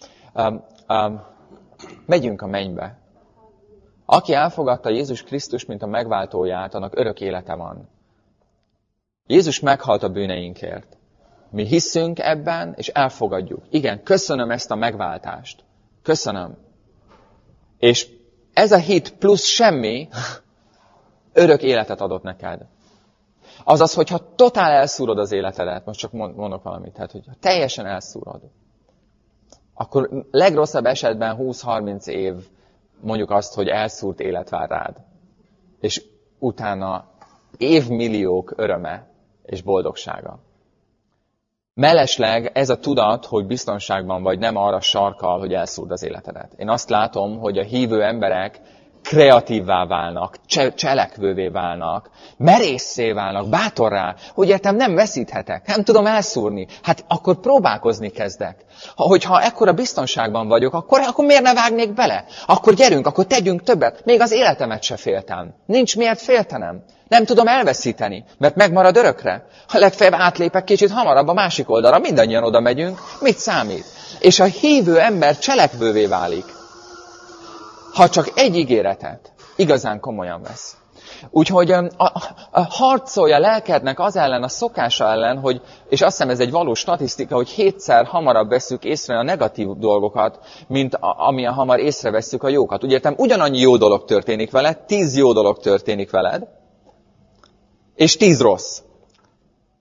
Megyünk a mennybe. Aki elfogadta Jézus Krisztus, mint a megváltóját, annak örök élete van. Jézus meghalt a bűneinkért. Mi hiszünk ebben, és elfogadjuk. Igen, köszönöm ezt a megváltást. Köszönöm. És ez a hit plusz semmi örök életet adott neked. Azaz, hogyha totál elszúrod az életedet, most csak mondok valamit, tehát, hogy teljesen elszúrod, akkor legrosszabb esetben 20-30 év mondjuk azt, hogy elszúrt élet vár rád. És utána évmilliók öröme és boldogsága. Mellesleg ez a tudat, hogy biztonságban vagy, nem arra sarkal, hogy elszúrd az életedet. Én azt látom, hogy a hívő emberek kreatívvá válnak, cselekvővé válnak, merészszé válnak, bátorrá, hogy értem, nem veszíthetek, nem tudom elszúrni. Hát akkor próbálkozni kezdek. Hogyha ekkora biztonságban vagyok, akkor miért ne vágnék bele? Akkor gyerünk, akkor tegyünk többet. Még az életemet se féltem. Nincs miért féltenem. Nem tudom elveszíteni, mert megmarad örökre. Ha legfeljebb átlépek kicsit hamarabb a másik oldalra, mindannyian oda megyünk, mit számít? És a hívő ember cselekvővé válik, ha csak egy ígéretet igazán komolyan vesz. Úgyhogy harcolj a lelkednek az ellen, a szokása ellen, hogy, és azt hiszem ez egy valós statisztika, hogy 7-szer hamarabb veszük észre a negatív dolgokat, mint amilyen hamar észreveszünk a jókat. Úgy értem, ugyanannyi jó dolog történik veled, 10 jó dolog történik veled, és 10 rossz.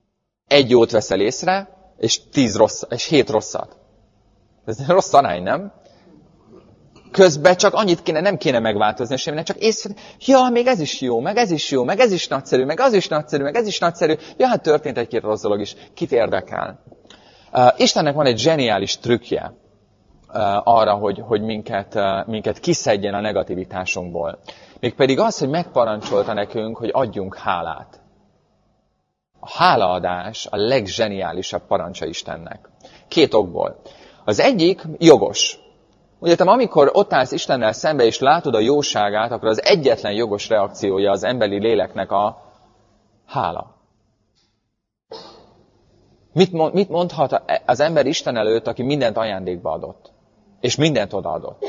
egy jót veszel észre, és 7 rosszat. Ez rossz arány, nem? Közben csak annyit nem kéne megváltozni semminek, csak észre, ja, még ez is jó, meg ez is jó, meg ez is nagyszerű, meg az is nagyszerű, meg ez is nagyszerű. Ja, hát történt egy-két rossz dolog is. Kit érdekel? Istennek van egy zseniális trükkje arra, hogy minket kiszedjen a negativitásunkból. Mégpedig az, hogy megparancsolta nekünk, hogy adjunk hálát. A hálaadás a legzseniálisabb parancsa Istennek. 2 okból. Az egyik jogos. Ugye, amikor ott állsz Istennel szembe, és látod a jóságát, akkor az egyetlen jogos reakciója az emberi léleknek a hála. Mit mondhat az ember Isten előtt, aki mindent ajándékba adott? És mindent odaadott?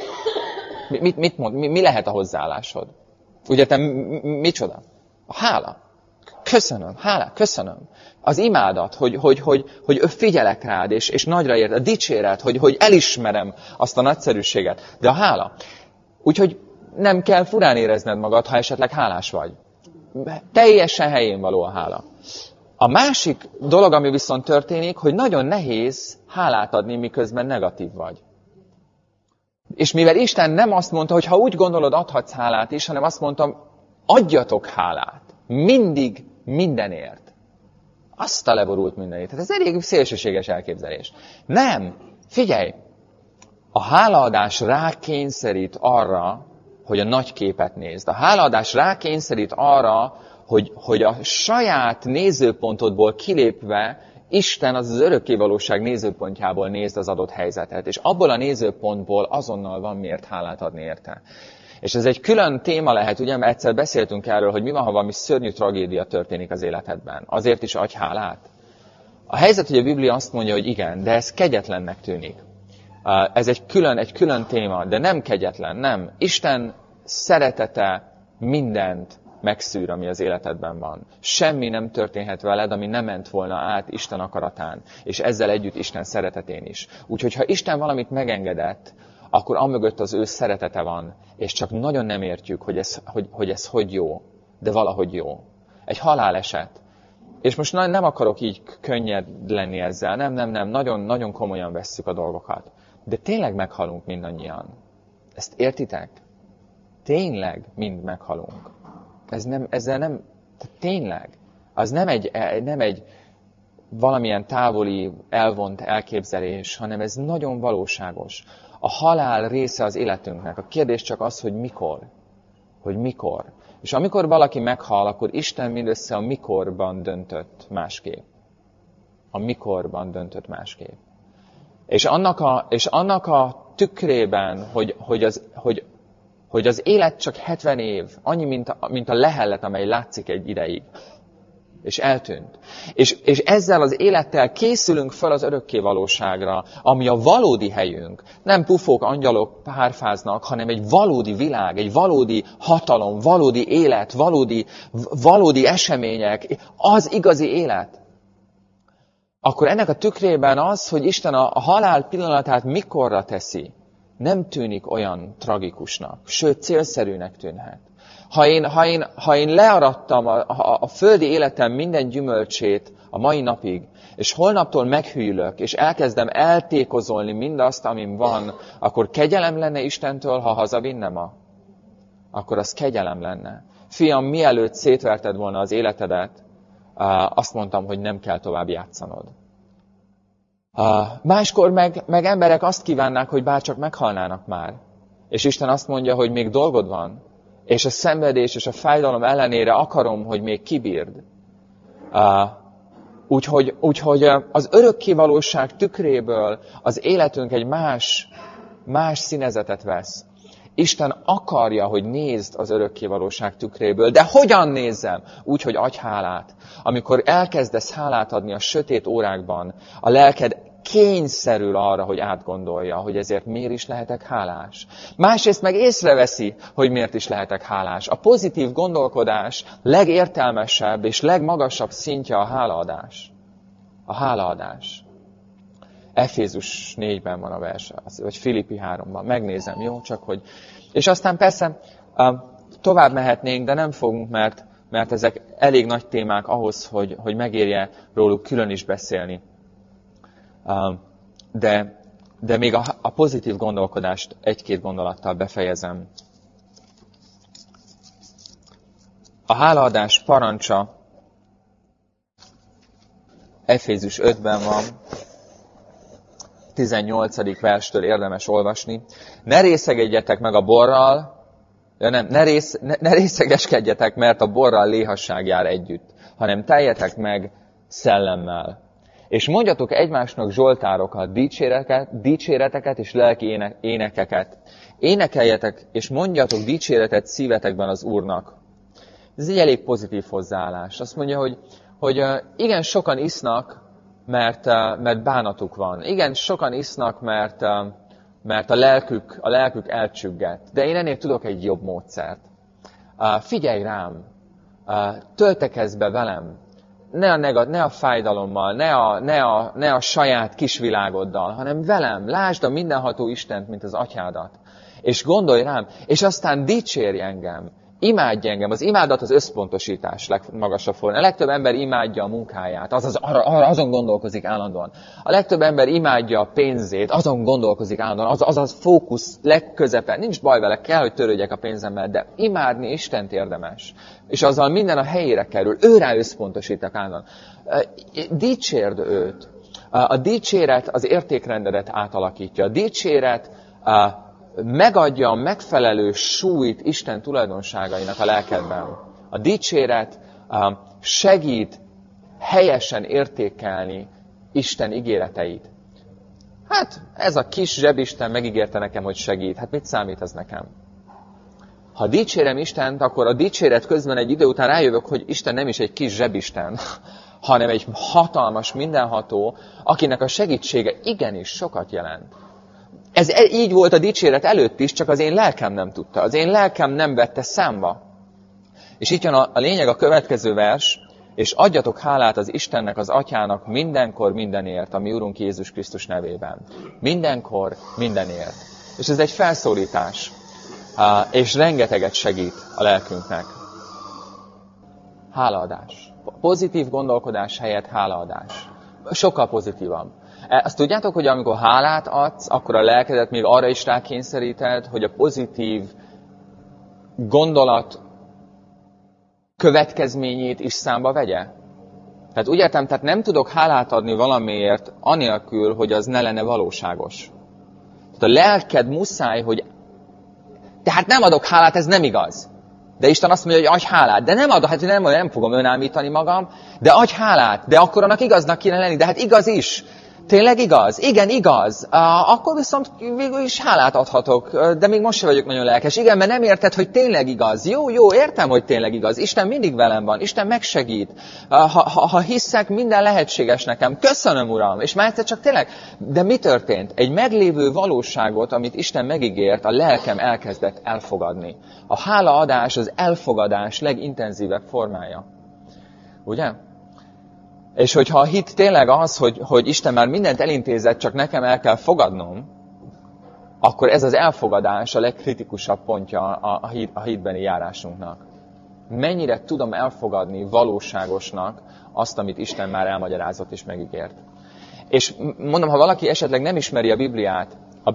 Mi lehet a hozzáállásod? Ugye te micsoda? A hála. Köszönöm, hála, köszönöm. Az imádat, hogy figyelek rád, és nagyra érted, a dicséret, hogy elismerem azt a nagyszerűséget. De a hála. Úgyhogy nem kell furán érezned magad, ha esetleg hálás vagy. Teljesen helyén való a hála. A másik dolog, ami viszont történik, hogy nagyon nehéz hálát adni, miközben negatív vagy. És mivel Isten nem azt mondta, hogy ha úgy gondolod, adhatsz hálát is, hanem azt mondtam, adjatok hálát. Mindig, mindenért. Azt a leborult mindenért. Tehát ez elég szélsőséges elképzelés. Nem. Figyelj! A hálaadás rákényszerít arra, hogy a nagy képet nézd. A hálaadás rákényszerít arra, hogy a saját nézőpontodból kilépve Isten az örökkévalóság nézőpontjából nézd az adott helyzetet. És abból a nézőpontból azonnal van miért hálát adni érte. És ez egy külön téma lehet, ugye, mert egyszer beszéltünk erről, hogy mi van, ha valami szörnyű tragédia történik az életedben. Azért is adj hálát. A helyzet, hogy a Biblia azt mondja, hogy igen, de ez kegyetlennek tűnik. Ez egy külön téma, de nem kegyetlen, nem. Isten szeretete mindent megszűr, ami az életedben van. Semmi nem történhet veled, ami nem ment volna át Isten akaratán, és ezzel együtt Isten szeretetén is. Úgyhogy ha Isten valamit megengedett, akkor amögött az ő szeretete van, és csak nagyon nem értjük, hogy ez hogy jó, de valahogy jó. Egy haláleset. És most nem akarok így könnyed lenni ezzel, nem, nagyon komolyan vesszük a dolgokat. De tényleg meghalunk mindannyian. Ezt értitek? Tényleg mind meghalunk. Ezzel nem, tényleg. Az nem egy valamilyen távoli, elvont elképzelés, hanem ez nagyon valóságos. A halál része az életünknek. A kérdés csak az, hogy mikor. Hogy mikor. És amikor valaki meghal, akkor Isten mindössze a mikorban döntött másképp. A mikorban döntött másképp. És annak a tükrében, hogy az élet csak 70 év, annyi, mint a lehellet, amely látszik egy ideig. És eltűnt. És ezzel az élettel készülünk fel az örökkévalóságra, ami a valódi helyünk. Nem pufók, angyalok párfáznak, hanem egy valódi világ, egy valódi hatalom, valódi élet, valódi események, az igazi élet. Akkor ennek a tükrében az, hogy Isten a halál pillanatát mikorra teszi, nem tűnik olyan tragikusnak, sőt célszerűnek tűnhet. Ha én learadtam a földi életem minden gyümölcsét a mai napig, és holnaptól meghűlök, és elkezdem eltékozolni mindazt, amim van, akkor kegyelem lenne Istentől, ha hazavinne ma? Akkor az kegyelem lenne. Fiam, mielőtt szétverted volna az életedet, azt mondtam, hogy nem kell tovább játszanod. Máskor meg emberek azt kívánnák, hogy bárcsak meghalnának már. És Isten azt mondja, hogy még dolgod van. És a szenvedés és a fájdalom ellenére akarom, hogy még kibírd. Úgyhogy az örökkévalóság tükréből az életünk egy más színezetet vesz. Isten akarja, hogy nézd az örökkévalóság tükréből. De hogyan nézzem? Úgy, hogy adj hálát. Amikor elkezdesz hálát adni a sötét órákban, a lelked kényszerül arra, hogy átgondolja, hogy ezért miért is lehetek hálás. Másrészt meg észreveszi, hogy miért is lehetek hálás. A pozitív gondolkodás legértelmesebb és legmagasabb szintje a hálaadás. A hálaadás. Efézus 4-ben van a vers, vagy Filippi 3-ban. Megnézem, jó? Csak hogy... És aztán persze tovább mehetnénk, de nem fogunk, mert mert ezek elég nagy témák ahhoz, hogy megérje róluk külön is beszélni. De még a pozitív gondolkodást egy-két gondolattal befejezem. A hálaadás parancsa Efézus 5-ben van, 18. verstől érdemes olvasni. Ne részegedjetek meg a borral, ne részegeskedjetek, mert a borral léhasság jár együtt, hanem teljetek meg szellemmel. És mondjatok egymásnak zsoltárokat, dicséreteket és lelki énekeket. Énekeljetek, és mondjatok dicséretet szívetekben az Úrnak. Ez egy elég pozitív hozzáállás. Azt mondja, hogy igen, sokan isznak, mert bánatuk van. Igen, sokan isznak, mert a lelkük elcsügget. De én ennél tudok egy jobb módszert. Figyelj rám, töltekezz be velem. Ne a fájdalommal, ne a saját kis világoddal, hanem velem. Lásd a mindenható Istent, mint az atyádat. És gondolj rám, és aztán dicsérj engem. Imádj engem. Az imádat az összpontosítás legmagasabb forma. A legtöbb ember imádja a munkáját, azon gondolkozik állandóan. A legtöbb ember imádja a pénzét, azon gondolkozik állandóan, az a fókusz legközepen. Nincs baj vele, kell, hogy törődjek a pénzemmel, de imádni Istent érdemes. És azzal minden a helyére kerül. Őrá összpontosítak állandóan. Dicsérd őt. A dicséret az értékrendedet átalakítja. A dicséret megadja a megfelelő súlyt Isten tulajdonságainak a lelkedben. A dicséret segít helyesen értékelni Isten ígéreteit. Hát ez a kis zsebisten megígérte nekem, hogy segít. Hát mit számít ez nekem? Ha dicsérem Istent, akkor a dicséret közben egy idő után rájövök, hogy Isten nem is egy kis zsebisten, hanem egy hatalmas, mindenható, akinek a segítsége igenis sokat jelent. Ez így volt a dicséret előtt is, csak az én lelkem nem tudta. Az én lelkem nem vette számba. És itt jön a lényeg, a következő vers, és adjatok hálát az Istennek, az Atyának mindenkor, mindenért, a mi Urunk Jézus Krisztus nevében. Mindenkor, mindenért. És ez egy felszólítás, és rengeteget segít a lelkünknek. Hálaadás. Pozitív gondolkodás helyett hálaadás. Sokkal pozitívabb. Azt tudjátok, hogy amikor hálát adsz, akkor a lelkedet még arra is rákényszeríted, hogy a pozitív gondolat következményét is számba vegye? Tehát úgy értem, tehát nem tudok hálát adni valamiért, anélkül, hogy az ne lenne valóságos. Tehát a lelked muszáj, hogy... Tehát nem adok hálát, ez nem igaz. De Isten azt mondja, hogy adj hálát. De nem adok, hát nem fogom önállítani magam, de adj hálát. De akkor annak igaznak kéne lenni. De hát igaz is. Tényleg igaz? Igen, igaz. Akkor viszont végül is hálát adhatok, de még most sem vagyok nagyon lelkes. Igen, mert nem érted, hogy tényleg igaz. Jó, értem, hogy tényleg igaz. Isten mindig velem van. Isten megsegít. Ha hiszek, minden lehetséges nekem. Köszönöm, Uram. És már egyszer csak tényleg. De mi történt? Egy meglévő valóságot, amit Isten megígért, a lelkem elkezdett elfogadni. A hálaadás az elfogadás legintenzívebb formája. Ugye? És hogyha a hit tényleg az, hogy Isten már mindent elintézett, csak nekem el kell fogadnom, akkor ez az elfogadás a legkritikusabb pontja a hitbeni járásunknak. Mennyire tudom elfogadni valóságosnak azt, amit Isten már elmagyarázott és megígért. És mondom, ha valaki esetleg nem ismeri a Bibliát, a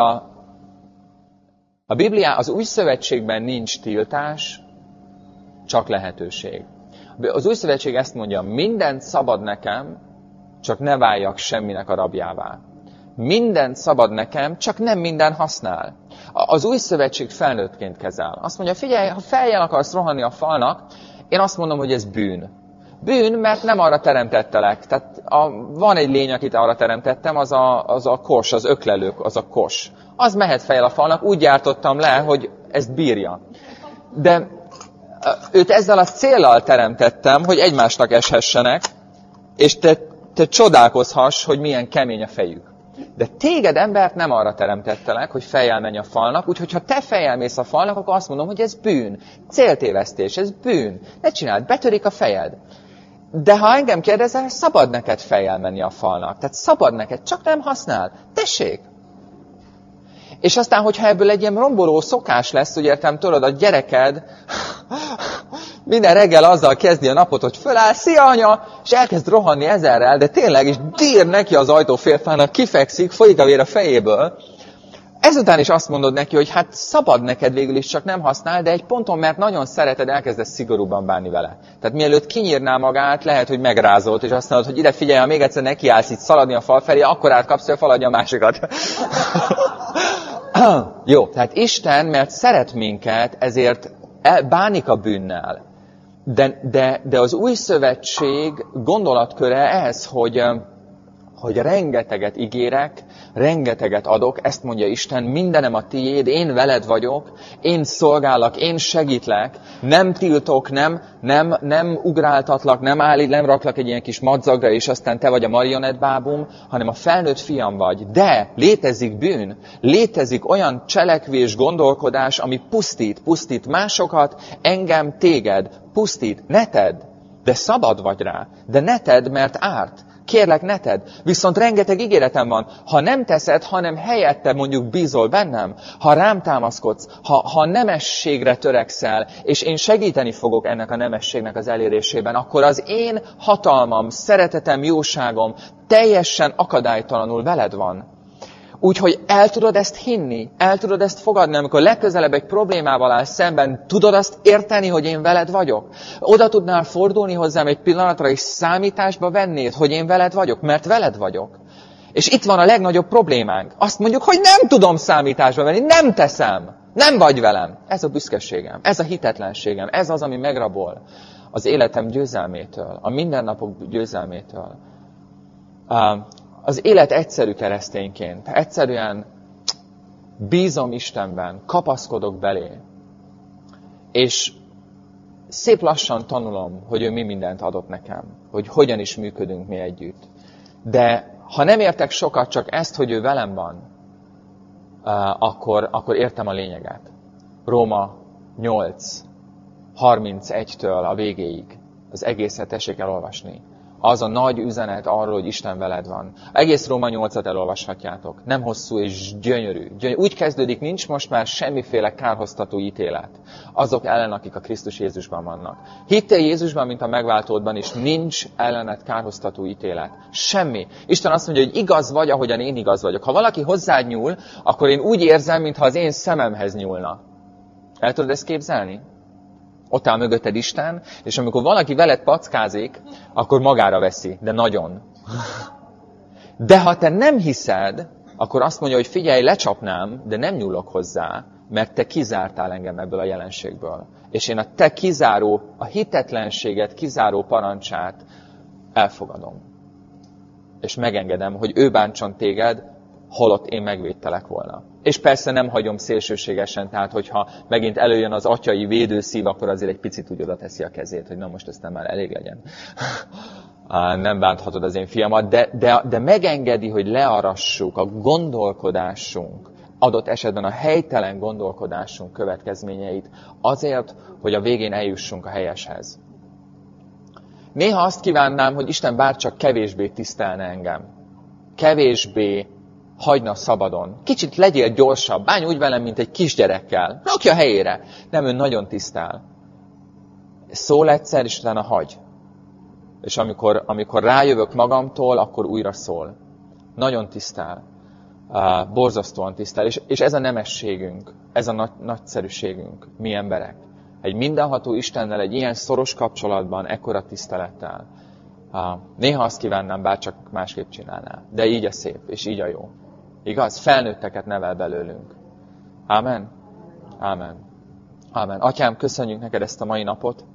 Biblia az új szövetségben nincs tiltás, csak lehetőség. Az új szövetség ezt mondja, mindent szabad nekem, csak ne váljak semminek a rabjává. Mindent szabad nekem, csak nem minden használ. Az új szövetség felnőttként kezel. Azt mondja, figyelj, ha feljel akarsz rohanni a falnak, én azt mondom, hogy ez bűn. Bűn, mert nem arra teremtettelek. Tehát van egy lény, akit arra teremtettem, az a kos, az öklelők, az a kos. Az mehet fejjel a falnak, úgy gyártottam le, hogy ezt bírja. De őt ezzel a céllal teremtettem, hogy egymásnak eshessenek, és te csodálkozhass, hogy milyen kemény a fejük. De téged, embert, nem arra teremtettelek, hogy fejjel menj a falnak, úgyhogy ha te fejjel mész a falnak, akkor azt mondom, hogy ez bűn. Céltévesztés, ez bűn. Ne csináld, betörik a fejed. De ha engem kérdezel, szabad neked fejjel menni a falnak. Tehát szabad neked, csak nem használ. Tessék! És aztán, hogyha ebből egy ilyen romboló szokás lesz, úgy értem, tudod, a gyereked Minden reggel azzal kezdi a napot, hogy föláll, szia anya, és elkezd rohanni ezerrel, de tényleg is dír neki az ajtófélfának, kifekszik, folyik a vér a fejéből. Ezután is azt mondod neki, hogy hát szabad neked végül is, csak nem használ, de egy ponton, mert nagyon szereted, elkezdesz szigorúbban bánni vele. Tehát mielőtt kinyírná magát, lehet, hogy megrázolt, és azt mondod, hogy ide figyelj, ha még egyszer nekiállsz itt szaladni a fal felé, akkor átkapsz, hogy faladja a másikat. Jó, tehát Isten, mert szeret minket, ezért bánik a bűnnel. De az új szövetség gondolatköre ez, hogy rengeteget ígérek, rengeteget adok, ezt mondja Isten, mindenem a tiéd, én veled vagyok, én szolgállak, én segítlek, nem tiltok, nem ugráltatlak, nem raklak egy ilyen kis madzagra, és aztán te vagy a marionettbábum, hanem a felnőtt fiam vagy. De létezik bűn, létezik olyan cselekvés, gondolkodás, ami pusztít másokat, engem, téged, pusztít, ne tedd, de szabad vagy rá, de ne tedd, mert árt. Kérlek, ne tedd. Viszont rengeteg ígéretem van. Ha nem teszed, hanem helyette mondjuk bízol bennem, ha rám támaszkodsz, ha nemességre törekszel, és én segíteni fogok ennek a nemességnek az elérésében, akkor az én hatalmam, szeretetem, jóságom teljesen akadálytalanul veled van. Úgyhogy el tudod ezt hinni, el tudod ezt fogadni, amikor legközelebb egy problémával állsz szemben, tudod azt érteni, hogy én veled vagyok? Oda tudnál fordulni hozzám egy pillanatra, és számításba vennéd, hogy én veled vagyok, mert veled vagyok. És itt van a legnagyobb problémánk. Azt mondjuk, hogy nem tudom számításba venni, nem teszem, nem vagy velem. Ez a büszkeségem, ez a hitetlenségem, ez az, ami megrabol az életem győzelmétől, a mindennapok győzelmétől. Az élet egyszerű keresztényként. Egyszerűen bízom Istenben, kapaszkodok belé. És szép lassan tanulom, hogy ő mi mindent adott nekem. Hogy hogyan is működünk mi együtt. De ha nem értek sokat, csak ezt, hogy ő velem van, akkor értem a lényeget. Róma 8, 31-től a végéig. Az egészet tessék elolvasni. Az a nagy üzenet arról, hogy Isten veled van. Egész Róma 8-at elolvashatjátok. Nem hosszú és gyönyörű. Úgy kezdődik, nincs most már semmiféle kárhoztató ítélet. Azok ellen, akik a Krisztus Jézusban vannak. Hittél Jézusban, mint a megváltódban, és nincs ellenet kárhoztató ítélet. Semmi. Isten azt mondja, hogy igaz vagy, ahogyan én igaz vagyok. Ha valaki hozzád nyúl, akkor én úgy érzem, mintha az én szememhez nyúlna. El tudod ezt képzelni? Ott áll mögötted Isten, és amikor valaki veled packázik, akkor magára veszi, de nagyon. De ha te nem hiszed, akkor azt mondja, hogy figyelj, lecsapnám, de nem nyúlok hozzá, mert te kizártál engem ebből a jelenségből. És én a te a hitetlenséget kizáró parancsát elfogadom. És megengedem, hogy ő bántson téged, holott én megvédtelek volna. És persze nem hagyom szélsőségesen, tehát hogyha megint előjön az atyai védőszív, akkor azért egy picit úgy oda teszi a kezét, hogy na most aztán már elég legyen. Nem bánthatod az én fiamat, de megengedi, hogy learassuk a gondolkodásunk, adott esetben a helytelen gondolkodásunk következményeit, azért, hogy a végén eljussunk a helyeshez. Néha azt kívánnám, hogy Isten bárcsak kevésbé tisztelne engem. Kevésbé hagyna szabadon. Kicsit legyél gyorsabb, bánj úgy velem, mint egy kisgyerekkel. Rakja a helyére. Nem, ő nagyon tisztel. Szól egyszer, és utána hagy. És amikor rájövök magamtól, akkor újra szól. Nagyon tisztel. Borzasztóan tisztel. És ez a nemességünk, ez a nagyszerűségünk, mi emberek. Egy mindenható Istennel, egy ilyen szoros kapcsolatban, ekkora tisztelettel. Néha azt kívánnám, bárcsak másképp csinálná. De így a szép, és így a jó. Igaz? Felnőtteket nevel belőlünk. Ámen? Ámen. Ámen. Atyám, köszönjük neked ezt a mai napot,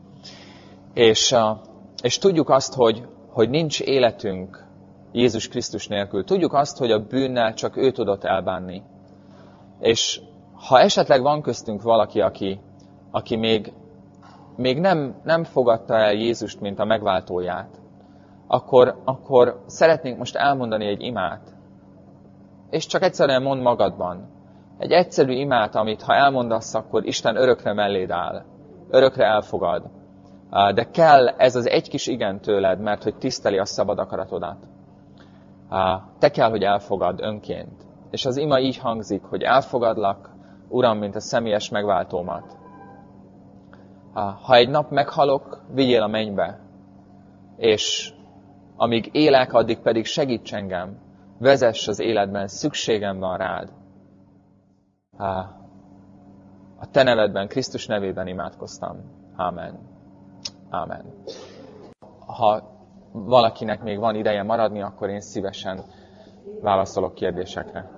és tudjuk azt, hogy nincs életünk Jézus Krisztus nélkül. Tudjuk azt, hogy a bűnnel csak ő tudott elbánni. És ha esetleg van köztünk valaki, aki még nem fogadta el Jézust, mint a megváltóját, akkor szeretnénk most elmondani egy imát. És csak egyszerűen mondd magadban. Egy egyszerű imát, amit ha elmondasz, akkor Isten örökre melléd áll. Örökre elfogad. De kell ez az egy kis igen tőled, mert hogy tiszteli a szabad akaratodat. Te kell, hogy elfogad önként. És az ima így hangzik, hogy elfogadlak, Uram, mint a személyes megváltómat. Ha egy nap meghalok, vigyél a mennybe, és amíg élek, addig pedig segíts engem, vezess az életben, szükségem van rád. A te nevedben, Krisztus nevében imádkoztam. Ámen. Ámen. Ha valakinek még van ideje maradni, akkor én szívesen válaszolok kérdésekre.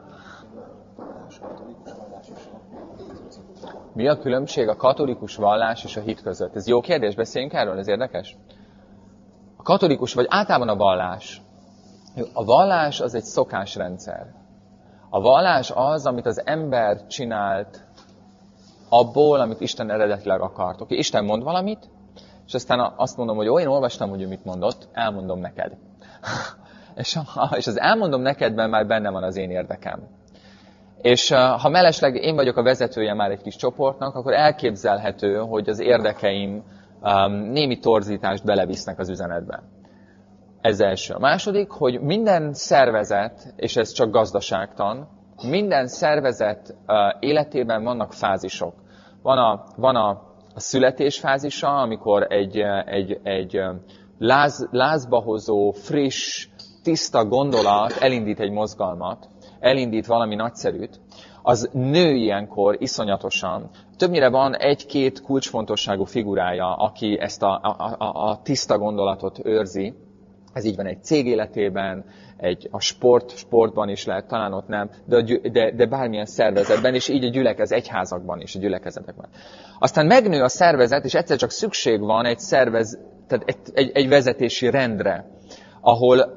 Mi a különbség a katolikus vallás és a hit között? Ez jó kérdés, beszéljünk erről, ez érdekes? A katolikus, vagy általában a vallás. A vallás az egy szokásrendszer. A vallás az, amit az ember csinált abból, amit Isten eredetileg akart. Oké, Isten mond valamit, és aztán azt mondom, hogy én olvastam, hogy ő mit mondott, elmondom neked. és az elmondom nekedben már benne van az én érdekem. És ha mellesleg én vagyok a vezetője már egy kis csoportnak, akkor elképzelhető, hogy az érdekeim némi torzítást belevisznek az üzenetbe. Ez első. A második, hogy minden szervezet, és ez csak gazdaságtan, minden szervezet életében vannak fázisok. Van a születés fázisa, amikor egy lázba hozó, friss, tiszta gondolat elindít egy mozgalmat, elindít valami nagyszerűt, az nő ilyenkor iszonyatosan. Többnyire van egy-két kulcsfontosságú figurája, aki ezt a tiszta gondolatot őrzi. Ez így van egy cég életében, a sportban is lehet, talán ott nem, de bármilyen szervezetben, és így az egyházakban is, a gyülekezetekben. Aztán megnő a szervezet, és egyszer csak szükség van tehát egy vezetési rendre, ahol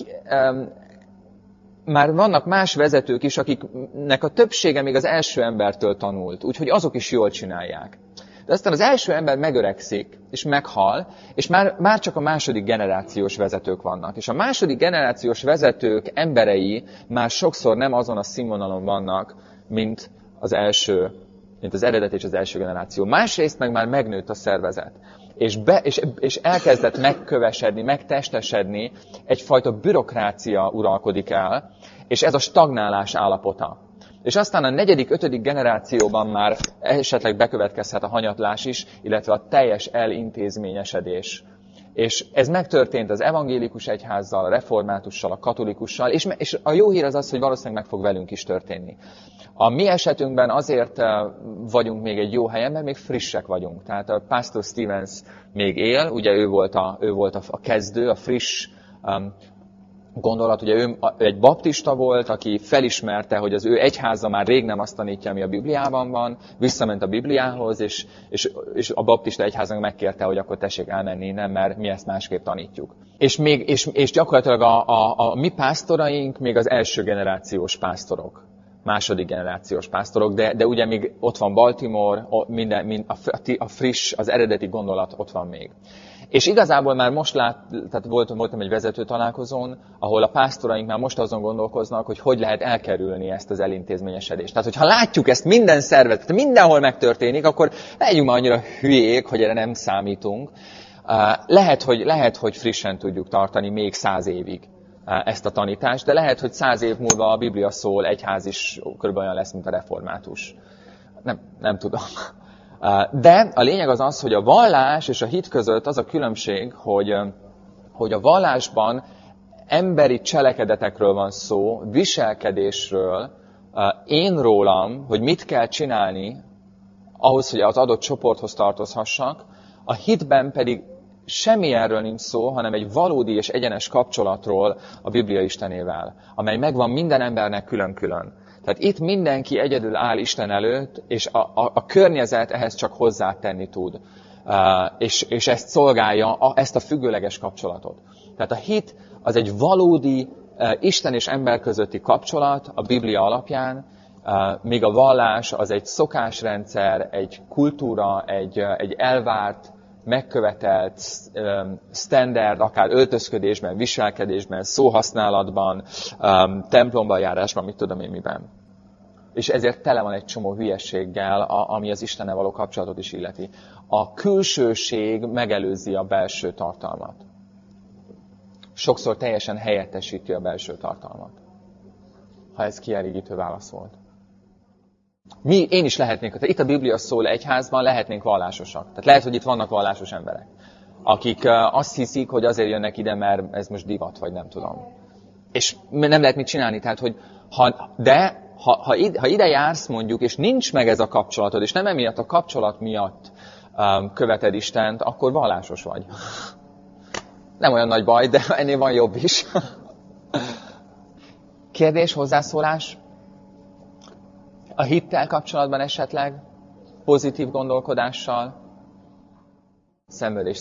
már vannak más vezetők is, akiknek a többsége még az első embertől tanult, úgyhogy azok is jól csinálják. De aztán az első ember megöregszik, és meghal, és már csak a második generációs vezetők vannak. És a második generációs vezetők emberei már sokszor nem azon a színvonalon vannak, mint az eredet és az első generáció. Másrészt meg már megnőtt a szervezet. És elkezdett megkövesedni, megtestesedni, egyfajta bürokrácia uralkodik el, és ez a stagnálás állapota. És aztán a negyedik, ötödik generációban már esetleg bekövetkezhet a hanyatlás is, illetve a teljes elintézményesedés. És ez megtörtént az evangélikus egyházzal, a reformátussal, a katolikussal, és a jó hír az, hogy valószínűleg meg fog velünk is történni. A mi esetünkben azért vagyunk még egy jó helyen, mert még frissek vagyunk. Tehát a Pastor Stevens még él, ugye ő volt a kezdő, a friss gondolat, ugye ő egy baptista volt, aki felismerte, hogy az ő egyháza már rég nem azt tanítja, ami a Bibliában van, visszament a Bibliához, és a baptista egyháznak megkérte, hogy akkor tessék elmenni innen, mert mi ezt másképp tanítjuk. És gyakorlatilag a mi pásztoraink még az első generációs pásztorok, második generációs pásztorok, de ugye még ott van Baltimore, a friss, az eredeti gondolat ott van még. És igazából már most tehát voltam egy vezető találkozón, ahol a pásztoraink már most azon gondolkoznak, hogy lehet elkerülni ezt az elintézményesedést. Tehát, hogyha látjuk ezt minden szervezet, mindenhol megtörténik, akkor legyünk már annyira hülyék, hogy erre nem számítunk. Lehet, hogy frissen tudjuk tartani még 100 évig ezt a tanítást, de lehet, hogy 100 év múlva a Biblia szól, egyház is körülbelül olyan lesz, mint a református. Nem tudom. De a lényeg az, hogy a vallás és a hit között az a különbség, hogy a vallásban emberi cselekedetekről van szó, viselkedésről, én rólam, hogy mit kell csinálni ahhoz, hogy az adott csoporthoz tartozhassak, a hitben pedig semmilyenről nincs szó, hanem egy valódi és egyenes kapcsolatról a Biblia Istenével, amely megvan minden embernek külön-külön. Tehát itt mindenki egyedül áll Isten előtt, és a környezet ehhez csak hozzátenni tud. És ezt szolgálja, ezt a függőleges kapcsolatot. Tehát a hit az egy valódi Isten és ember közötti kapcsolat a Biblia alapján, míg a vallás az egy szokásrendszer, egy kultúra, egy elvárt, megkövetelt standard, akár öltözködésben, viselkedésben, szóhasználatban, templomba járásban, mit tudom én miben. És ezért tele van egy csomó hülyességgel, ami az Istennel való kapcsolatot is illeti. A külsőség megelőzi a belső tartalmat. Sokszor teljesen helyettesíti a belső tartalmat. Ha ez kielégítő válasz volt. Én is lehetnék, tehát itt a Biblia szól egyházban, lehetnénk vallásosak. Tehát lehet, hogy itt vannak vallásos emberek, akik azt hiszik, hogy azért jönnek ide, mert ez most divat, vagy nem tudom. És nem lehet mit csinálni. Tehát, hogy ha ide jársz mondjuk, és nincs meg ez a kapcsolatod, és nem emiatt a kapcsolat miatt követed Istent, akkor vallásos vagy. Nem olyan nagy baj, de ennél van jobb is. Kérdés, hozzászólás? A hittel kapcsolatban esetleg? Pozitív gondolkodással? Szenvedés.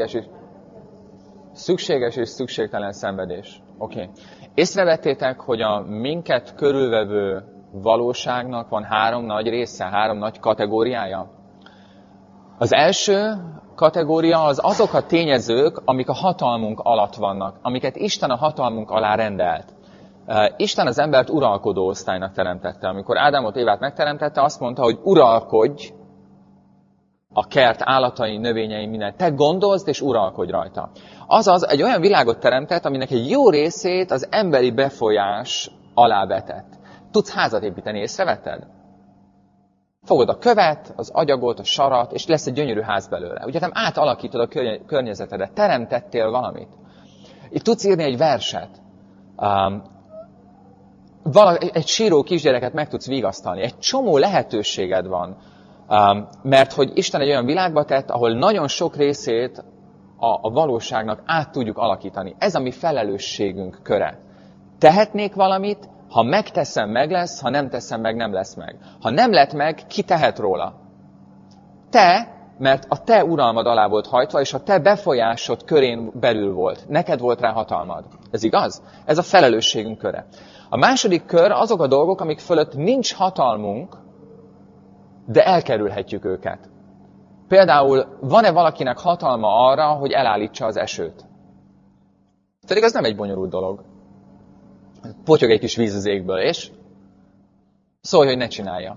Szükséges és szükségtelen szenvedés. Oké. Észrevettétek, hogy a minket körülvevő valóságnak van 3 nagy része, 3 nagy kategóriája? Az első kategória az azok a tényezők, amik a hatalmunk alatt vannak, amiket Isten a hatalmunk alá rendelt. Isten az embert uralkodó osztálynak teremtette. Amikor Ádámot, Évát megteremtette, azt mondta, hogy uralkodj a kert állatai, növényei, minden. Te gondolzd és uralkodj rajta. Azaz egy olyan világot teremtett, aminek egy jó részét az emberi befolyás alá vetett. Tudsz házat építeni, észrevetted? Fogod a követ, az agyagot, a sarat, és lesz egy gyönyörű ház belőle. Ugye nem átalakítod a környezetedet, teremtettél valamit. Itt tudsz írni egy verset. Egy síró kisgyereket meg tudsz vigasztalni. Egy csomó lehetőséged van. Mert hogy Isten egy olyan világba tett, ahol nagyon sok részét a valóságnak át tudjuk alakítani. Ez a mi felelősségünk köre. Tehetnék valamit, ha megteszem, meg lesz, ha nem teszem, meg nem lesz meg. Ha nem lett meg, ki tehet róla? Te, mert a te uralmad alá volt hajtva, és a te befolyásod körén belül volt. Neked volt rá hatalmad. Ez igaz? Ez a felelősségünk köre. A második kör azok a dolgok, amik fölött nincs hatalmunk, de elkerülhetjük őket. Például van-e valakinek hatalma arra, hogy elállítsa az esőt? Pedig az nem egy bonyolult dolog. Potyog egy kis víz az égből, és szólj, hogy ne csinálja.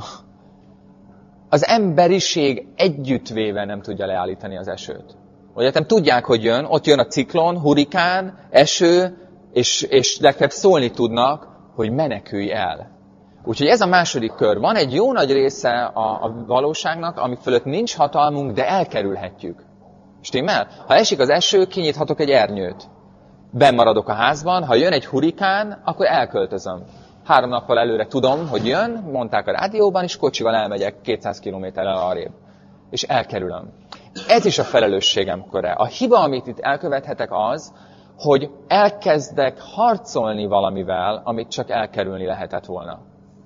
Az emberiség együttvéve nem tudja leállítani az esőt. Ugye nem tudják, hogy jön, ott jön a ciklon, hurikán, eső, és legfeljebb szólni tudnak, hogy menekülj el. Úgyhogy ez a második kör. Van egy jó nagy része a valóságnak, ami fölött nincs hatalmunk, de elkerülhetjük. Stimmel? Ha esik az eső, kinyithatok egy ernyőt. Benn maradok a házban, ha jön egy hurikán, akkor elköltözöm. 3 nappal előre tudom, hogy jön, mondták a rádióban, és kocsival elmegyek 200 kilométerrel arrébb. És elkerülöm. Ez is a felelősségem köre. A hiba, amit itt elkövethetek az, hogy elkezdek harcolni valamivel, amit csak elkerülni lehetett volna.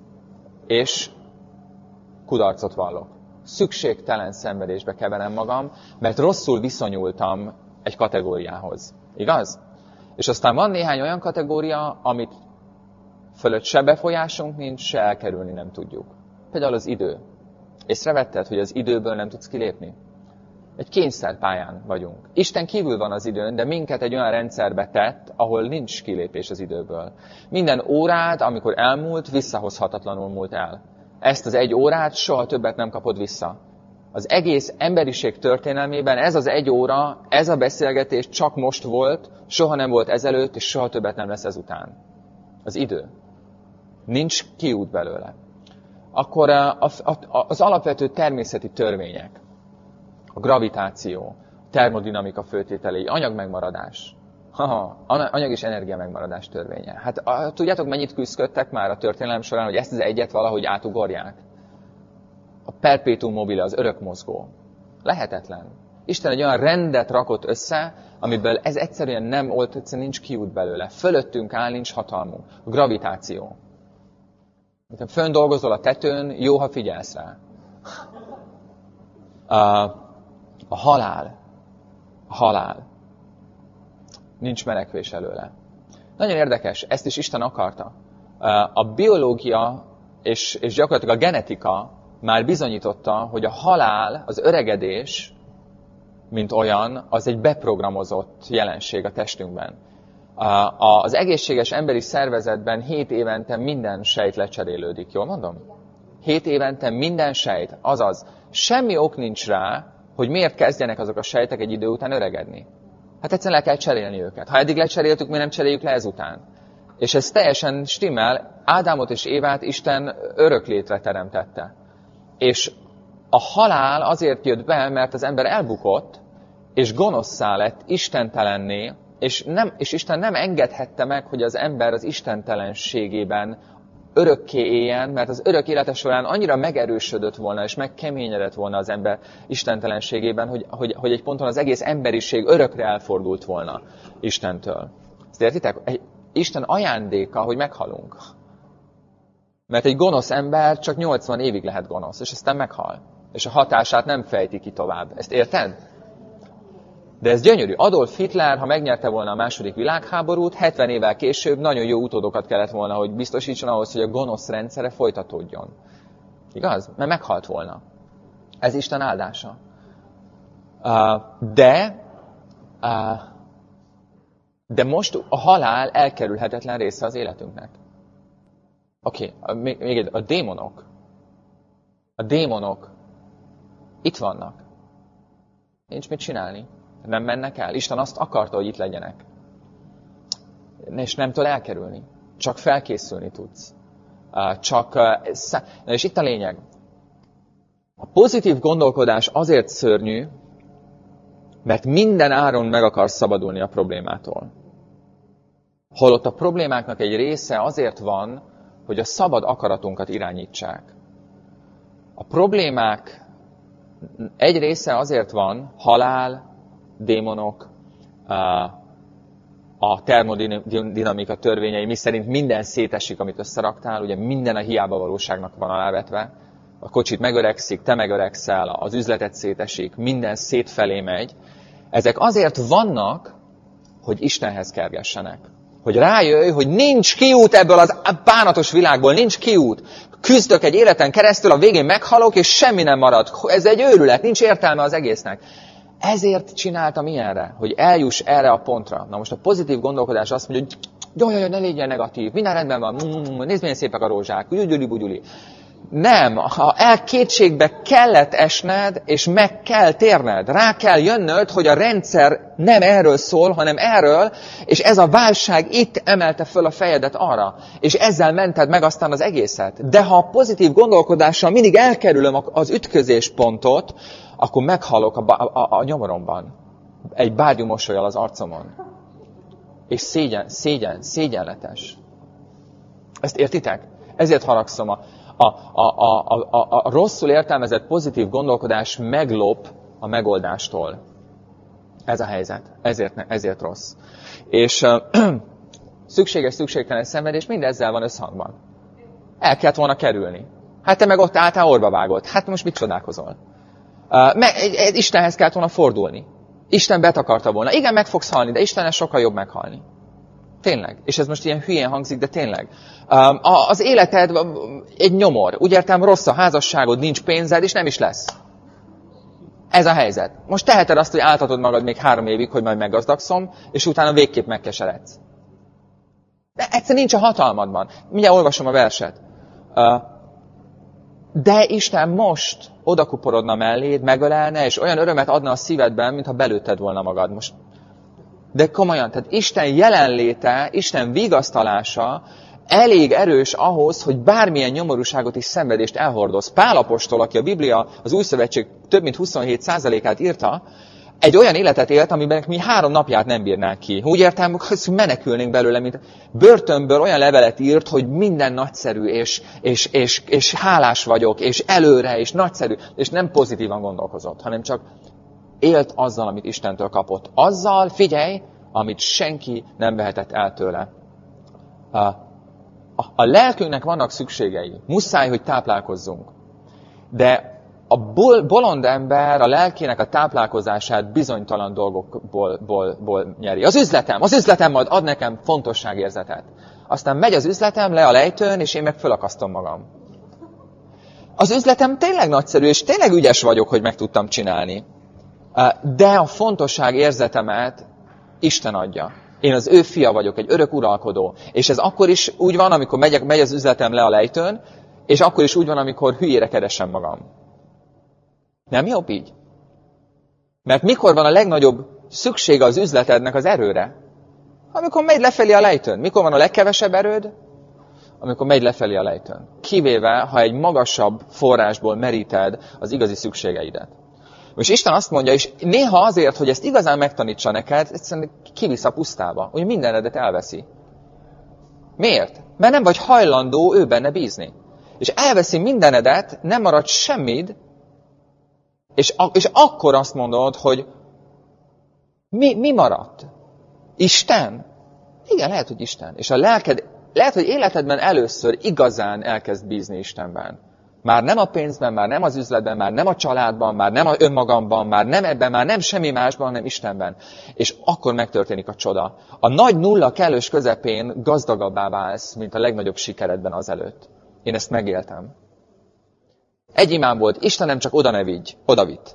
És kudarcot vallok. Szükségtelen szenvedésbe keverem magam, mert rosszul viszonyultam egy kategóriához. Igaz? És aztán van néhány olyan kategória, amit fölött se befolyásunk nincs, se elkerülni nem tudjuk. Például az idő. Észrevetted, hogy az időből nem tudsz kilépni? Egy kényszerpályán vagyunk. Isten kívül van az időn, de minket egy olyan rendszerbe tett, ahol nincs kilépés az időből. Minden órád, amikor elmúlt, visszahozhatatlanul múlt el. Ezt az 1 órát soha többet nem kapod vissza. Az egész emberiség történelmében ez az 1 óra, ez a beszélgetés csak most volt, soha nem volt ezelőtt, és soha többet nem lesz ezután. Az idő. Nincs kiút belőle. Akkor az alapvető természeti törvények. A gravitáció, termodinamika főtételei, anyagmegmaradás. Anyag és energia megmaradás törvénye. Hát tudjátok, mennyit küzdöttek már a történelem során, hogy ezt az egyet valahogy átugorják? A perpetuum mobile, az örökmozgó. Lehetetlen. Isten egy olyan rendet rakott össze, amiből ez egyszerűen nem volt, egyszerűen nincs kiút belőle. Fölöttünk áll, nincs hatalmunk. A gravitáció. Amikor fönn dolgozol a tetőn, jó, ha figyelsz rá. A halál. A halál. Nincs menekvés előle. Nagyon érdekes, ezt is Isten akarta. A biológia és gyakorlatilag a genetika már bizonyította, hogy a halál, az öregedés, mint olyan, az egy beprogramozott jelenség a testünkben. Az egészséges emberi szervezetben 7 évente minden sejt lecserélődik. Jól mondom? 7 évente minden sejt. Azaz, semmi ok nincs rá, hogy miért kezdjenek azok a sejtek egy idő után öregedni. Hát egyszerűen le kell cserélni őket. Ha eddig lecseréltük, miért nem cseréljük le ezután? És ez teljesen stimmel, Ádámot és Évát Isten öröklétre teremtette. És a halál azért jött be, mert az ember elbukott, és gonoszszá lett, istentelenné, és Isten nem engedhette meg, hogy az ember az istentelenségében örökké éljen, mert az örök élete során annyira megerősödött volna, és megkeményedett volna az ember istentelenségében, hogy egy ponton az egész emberiség örökre elfordult volna Istentől. Ezt értitek? Isten ajándéka, hogy meghalunk. Mert egy gonosz ember csak 80 évig lehet gonosz, és aztán meghal. És a hatását nem fejti ki tovább. Ezt érted? De ez gyönyörű. Adolf Hitler, ha megnyerte volna a II. Világháborút, 70 évvel később nagyon jó utódokat kellett volna, hogy biztosítson ahhoz, hogy a gonosz rendszere folytatódjon. Igaz? Mert meghalt volna. Ez Isten áldása. De most a halál elkerülhetetlen része az életünknek. Oké, még a démonok. A démonok itt vannak. Nincs mit csinálni. Nem mennek el. Isten azt akarta, hogy itt legyenek. És nem tud elkerülni. Csak felkészülni tudsz. És itt a lényeg. A pozitív gondolkodás azért szörnyű, mert minden áron meg akarsz szabadulni a problémától. Holott a problémáknak egy része azért van, hogy a szabad akaratunkat irányítsák. A problémák egy része azért van, halál, démonok, a termodinamika törvényei, miszerint minden szétesik, amit összeraktál, ugye minden a hiába valóságnak van alávetve. A kocsit megöregszik, te megöregszel, az üzletet szétesik, minden szétfelé megy. Ezek azért vannak, hogy Istenhez kergessenek. Hogy rájöjj, hogy nincs kiút ebből az bánatos világból, nincs kiút. Küzdök egy életen keresztül, a végén meghalok, és semmi nem marad. Ez egy őrület, nincs értelme az egésznek. Ezért csináltam ilyenre, hogy eljuss erre a pontra. Na most a pozitív gondolkodás azt mondja, hogy jaj, ne legyen negatív, minden rendben van, nézd milyen szépek a rózsák, gyugyuli. Nem, ha kétségbe kellett esned, és meg kell térned, rá kell jönnöd, hogy a rendszer nem erről szól, hanem erről, és ez a válság itt emelte föl a fejedet arra, és ezzel mented meg aztán az egészet. De ha a pozitív gondolkodással mindig elkerülöm az ütközéspontot, akkor meghalok a nyomoromban. Egy bárgyú mosollyal az arcomon. És szégyenletes. Ezt értitek? Ezért haragszom. A rosszul értelmezett pozitív gondolkodás meglop a megoldástól. Ez a helyzet. Ezért rossz. És szükséges-szükségtelen szenvedés mindezzel van összhangban. El kellett volna kerülni. Hát te meg ott álltál, orba vágott. Hát most mit csodálkozol? Istenhez kellett volna fordulni. Isten betakarta volna. Igen, meg fogsz halni, de Istenhez sokkal jobb meghalni. Tényleg. És ez most ilyen hülyén hangzik, de tényleg. Az életed egy nyomor. Úgy értem, rossz a házasságod, nincs pénzed, és nem is lesz. Ez a helyzet. Most teheted azt, hogy áltatod magad még 3 évig, hogy majd meggazdagszom, és utána végképp megkeseredsz. De egyszer nincs a hatalmadban. Mindjárt olvasom a verset. De Isten most odakuporodna melléd, megölelne, és olyan örömet adna a szívedben, mintha belőtted volna magad. Most. De komolyan, tehát Isten jelenléte, Isten vigasztalása elég erős ahhoz, hogy bármilyen nyomorúságot és szenvedést elhordoz. Pál apostol, aki a Biblia, az Új Szövetség több mint 27%-át írta, egy olyan életet élt, amiben mi 3 napját nem bírnánk ki. Úgy értem, hogy menekülnénk belőle, mint börtönből olyan levelet írt, hogy minden nagyszerű, és hálás vagyok, és előre, és nagyszerű, és nem pozitívan gondolkozott, hanem csak élt azzal, amit Istentől kapott. Azzal, figyelj, amit senki nem vehetett el tőle. A lelkünknek vannak szükségei. Muszáj, hogy táplálkozzunk. De a bolond ember a lelkének a táplálkozását bizonytalan dolgokból nyeri. Az üzletem majd ad nekem fontosságérzetet. Aztán megy az üzletem le a lejtőn, és én meg fölakasztom magam. Az üzletem tényleg nagyszerű, és tényleg ügyes vagyok, hogy meg tudtam csinálni. De a fontosságérzetemet Isten adja. Én az ő fia vagyok, egy örök uralkodó. És ez akkor is úgy van, amikor megy az üzletem le a lejtőn, és akkor is úgy van, amikor hülyére keresem magam. Nem jobb így? Mert mikor van a legnagyobb szüksége az üzletednek az erőre? Amikor megy lefelé a lejtőn. Mikor van a legkevesebb erőd? Amikor megy lefelé a lejtőn. Kivéve, ha egy magasabb forrásból meríted az igazi szükségeidet. És Isten azt mondja, és néha azért, hogy ezt igazán megtanítsa neked, egyszerűen kivisz a pusztába, hogy mindenedet elveszi. Miért? Mert nem vagy hajlandó ő benne bízni. És elveszi mindenedet, nem marad semmid, és akkor azt mondod, hogy mi maradt? Isten? Igen, lehet, hogy Isten. És a lelked, lehet, hogy életedben először igazán elkezd bízni Istenben. Már nem a pénzben, már nem az üzletben, már nem a családban, már nem a önmagamban, már nem ebben, már nem semmi másban, hanem Istenben. És akkor megtörténik a csoda. A nagy nulla kellős közepén gazdagabbá válsz, mint a legnagyobb sikeredben azelőtt. Én ezt megéltem. Egy imám volt, Istenem, csak oda ne vigy, oda vitt.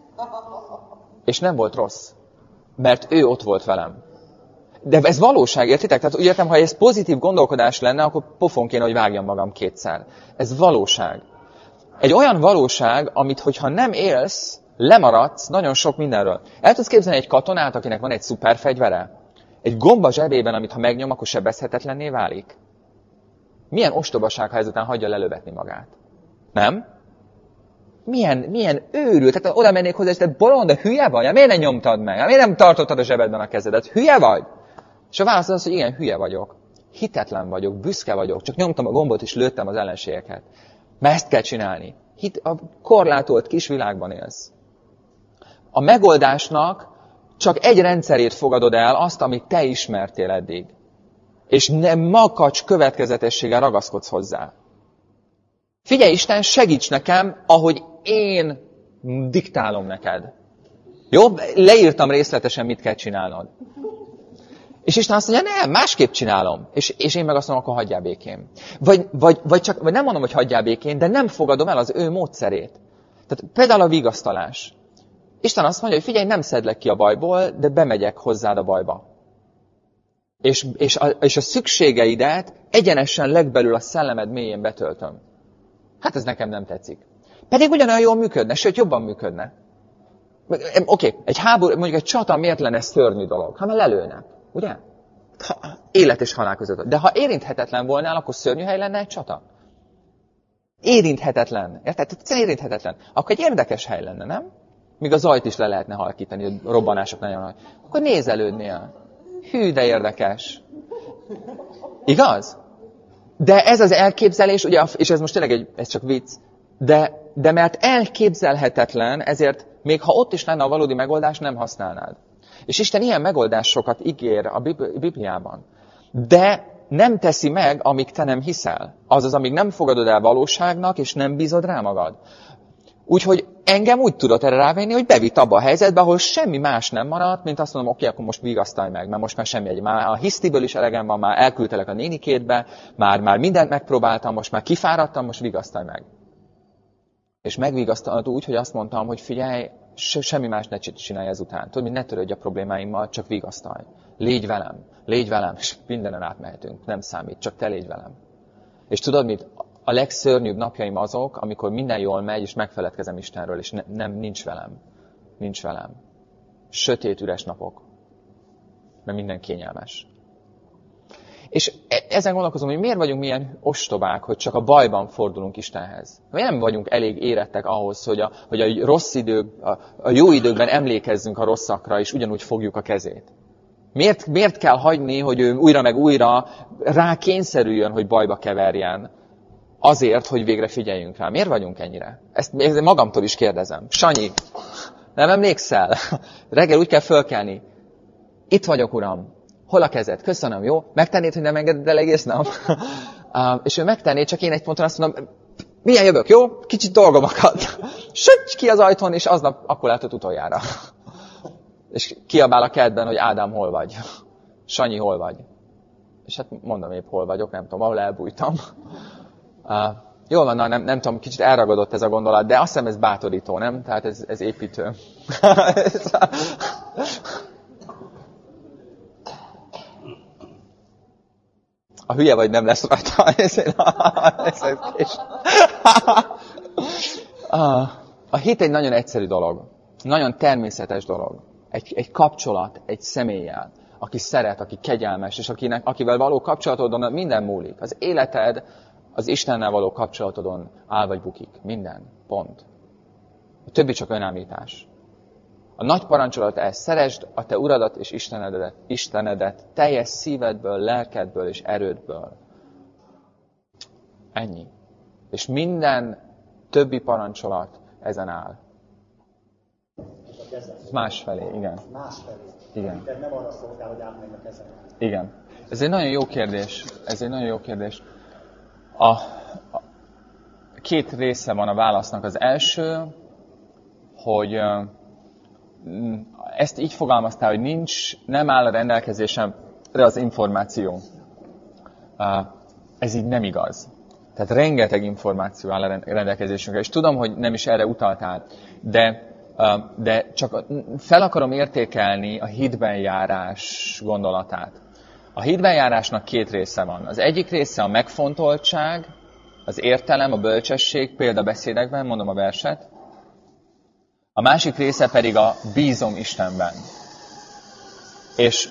És nem volt rossz, mert ő ott volt velem. De ez valóság, értitek? Tehát úgy értem, ha ez pozitív gondolkodás lenne, akkor pofon kéne, hogy vágjam magam kétszer. Ez valóság. Egy olyan valóság, amit hogyha nem élsz, lemaradsz nagyon sok mindenről. El tudsz képzelni egy katonát, akinek van egy szuperfegyvere? Egy gomba zsebében, amit ha megnyom, akkor sebezhetetlenné válik? Milyen ostobaság, ha ezután hagyja lelövetni magát? Nem? Milyen őrült? Tehát oda mennék hozzá, és te bolond, de hülye vagy? Miért nem nyomtad meg? Miért nem tartottad a zsebedben a kezedet? Hülye vagy? És a válasz az, hogy igen, hülye vagyok. Hitetlen vagyok, büszke vagyok, csak nyomtam a gombot és lőttem az ellenségeket. Mert ezt kell csinálni. A korlátolt kis világban élsz. A megoldásnak csak egy rendszerét fogadod el, azt, amit te ismertél eddig. És nem makacs következetességgel ragaszkodsz hozzá. Figyelj, Isten, segíts nekem, ahogy én diktálom neked. Jó? Leírtam részletesen, mit kell csinálnod. És Isten azt mondja, nem, másképp csinálom. És én meg azt mondom, akkor hagyjál békén. Vagy nem mondom, hogy hagyjál békén, de nem fogadom el az ő módszerét. Tehát például a vigasztalás. Isten azt mondja, hogy figyelj, nem szedlek ki a bajból, de bemegyek hozzád a bajba. És a szükségeidet egyenesen legbelül a szellemed mélyén betöltöm. Hát ez nekem nem tetszik. Pedig ugyanolyan jól működne, sőt jobban működne. Oké, egy háború, mondjuk egy csata miért lenne szörnyű dolog? Ha már lelőnek, ugye? Élet és halál között. De ha érinthetetlen volnál, akkor szörnyű hely lenne egy csata. Érinthetetlen. Érted? Egyszerűen érinthetetlen. Akkor egy érdekes hely lenne, nem? Míg a zajt is le lehetne halkítani, hogy robbanások nagyon nagy. Akkor nézelődnél. Hű, de érdekes. Igaz? De ez az elképzelés, ugye, és ez most tényleg ez csak vicc, de mert elképzelhetetlen, ezért még ha ott is lenne a valódi megoldás, nem használnád. És Isten ilyen megoldásokat ígér a Bibliában. De nem teszi meg, amíg te nem hiszel. Azaz, amíg nem fogadod el valóságnak, és nem bízod rá magad. Úgyhogy engem úgy tudott erre rávenni, hogy bevitt abba a helyzetbe, ahol semmi más nem maradt, mint azt mondom, oké, akkor most vigasztalj meg, mert most már semmi már a hisztiből is elegem van, már elküldtelek a nénikétbe, már mindent megpróbáltam, most már kifáradtam, most vigasztalj meg. És megvigasztalod úgy, hogy azt mondtam, hogy figyelj, semmi más ne csinálj ezután. Tudod, ne törődj a problémáimmal, csak vigasztalj. Légy velem, és mindenen átmehetünk, nem számít, csak te légy velem. És tudod mit? A legszörnyűbb napjaim azok, amikor minden jól megy, és megfeledkezem Istenről, és nincs velem. Nincs velem. Sötét, üres napok. Mert minden kényelmes. És ezen gondolkozom, hogy miért vagyunk milyen ostobák, hogy csak a bajban fordulunk Istenhez. Miért nem vagyunk elég érettek ahhoz, hogy a rossz idők, a jó időkben emlékezzünk a rosszakra, és ugyanúgy fogjuk a kezét. Miért kell hagyni, hogy ő újra meg újra rá kényszerüljön, hogy bajba keverjen? Azért, hogy végre figyeljünk rá. Miért vagyunk ennyire? Ezt magamtól is kérdezem. Sanyi, nem emlékszel? Reggel úgy kell fölkelni. Itt vagyok, Uram. Hol a kezed? Köszönöm, jó? Megtennéd, hogy nem engeded el egész nap? És ő megtenné, csak én egy ponton azt mondom, milyen jövök, jó? Kicsit dolgom akad. Sütj ki az ajtón, és aznap akkor látod utoljára. És kiabál a kertben, hogy Ádám, hol vagy? Sanyi, hol vagy? És hát mondom épp, hol vagyok, nem tudom, ahol elbújtam. Jól van, nem tudom, kicsit elragadott ez a gondolat, de azt hiszem ez bátorító, nem? Tehát ez építő. A hülye vagy nem lesz rajta. A hit egy nagyon egyszerű dolog. Nagyon természetes dolog. Egy kapcsolat, egy személlyel. aki szeret, aki kegyelmes, és akivel való kapcsolatodon minden múlik. Az életed az Istennel való kapcsolatodon áll vagy bukik. Minden. Pont. A többi csak önállítás. A nagy parancsolat ez: szeresd a te Uradat és Istenedet teljes szívedből, lelkedből és erődből. Ennyi. És minden többi parancsolat ezen áll. Másfelé, igen. Másfelé. Igen. Tehát nem arra szolgál, hogy átmennek ezen. Igen. Ez egy nagyon jó kérdés. Két része van a válasznak. Az első, hogy ezt így fogalmaztál, hogy nem áll a rendelkezésemre az információ. Ez így nem igaz. Tehát rengeteg információ áll a rendelkezésünkre, és tudom, hogy nem is erre utaltál, de csak fel akarom értékelni a hitben járás gondolatát. A hitben járásnak két része van. Az egyik része a megfontoltság, az értelem, a bölcsesség, példabeszédekben, mondom a verset. A másik része pedig a bízom Istenben. És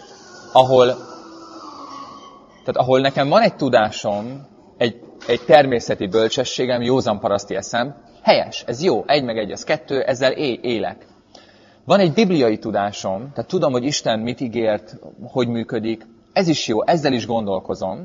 ahol nekem van egy tudásom, egy természeti bölcsességem, józan paraszti eszem, helyes, ez jó, 1 + 1 az 2, ezzel élek. Van egy bibliai tudásom, tehát tudom, hogy Isten mit ígért, hogy működik, ez is jó, ezzel is gondolkozom,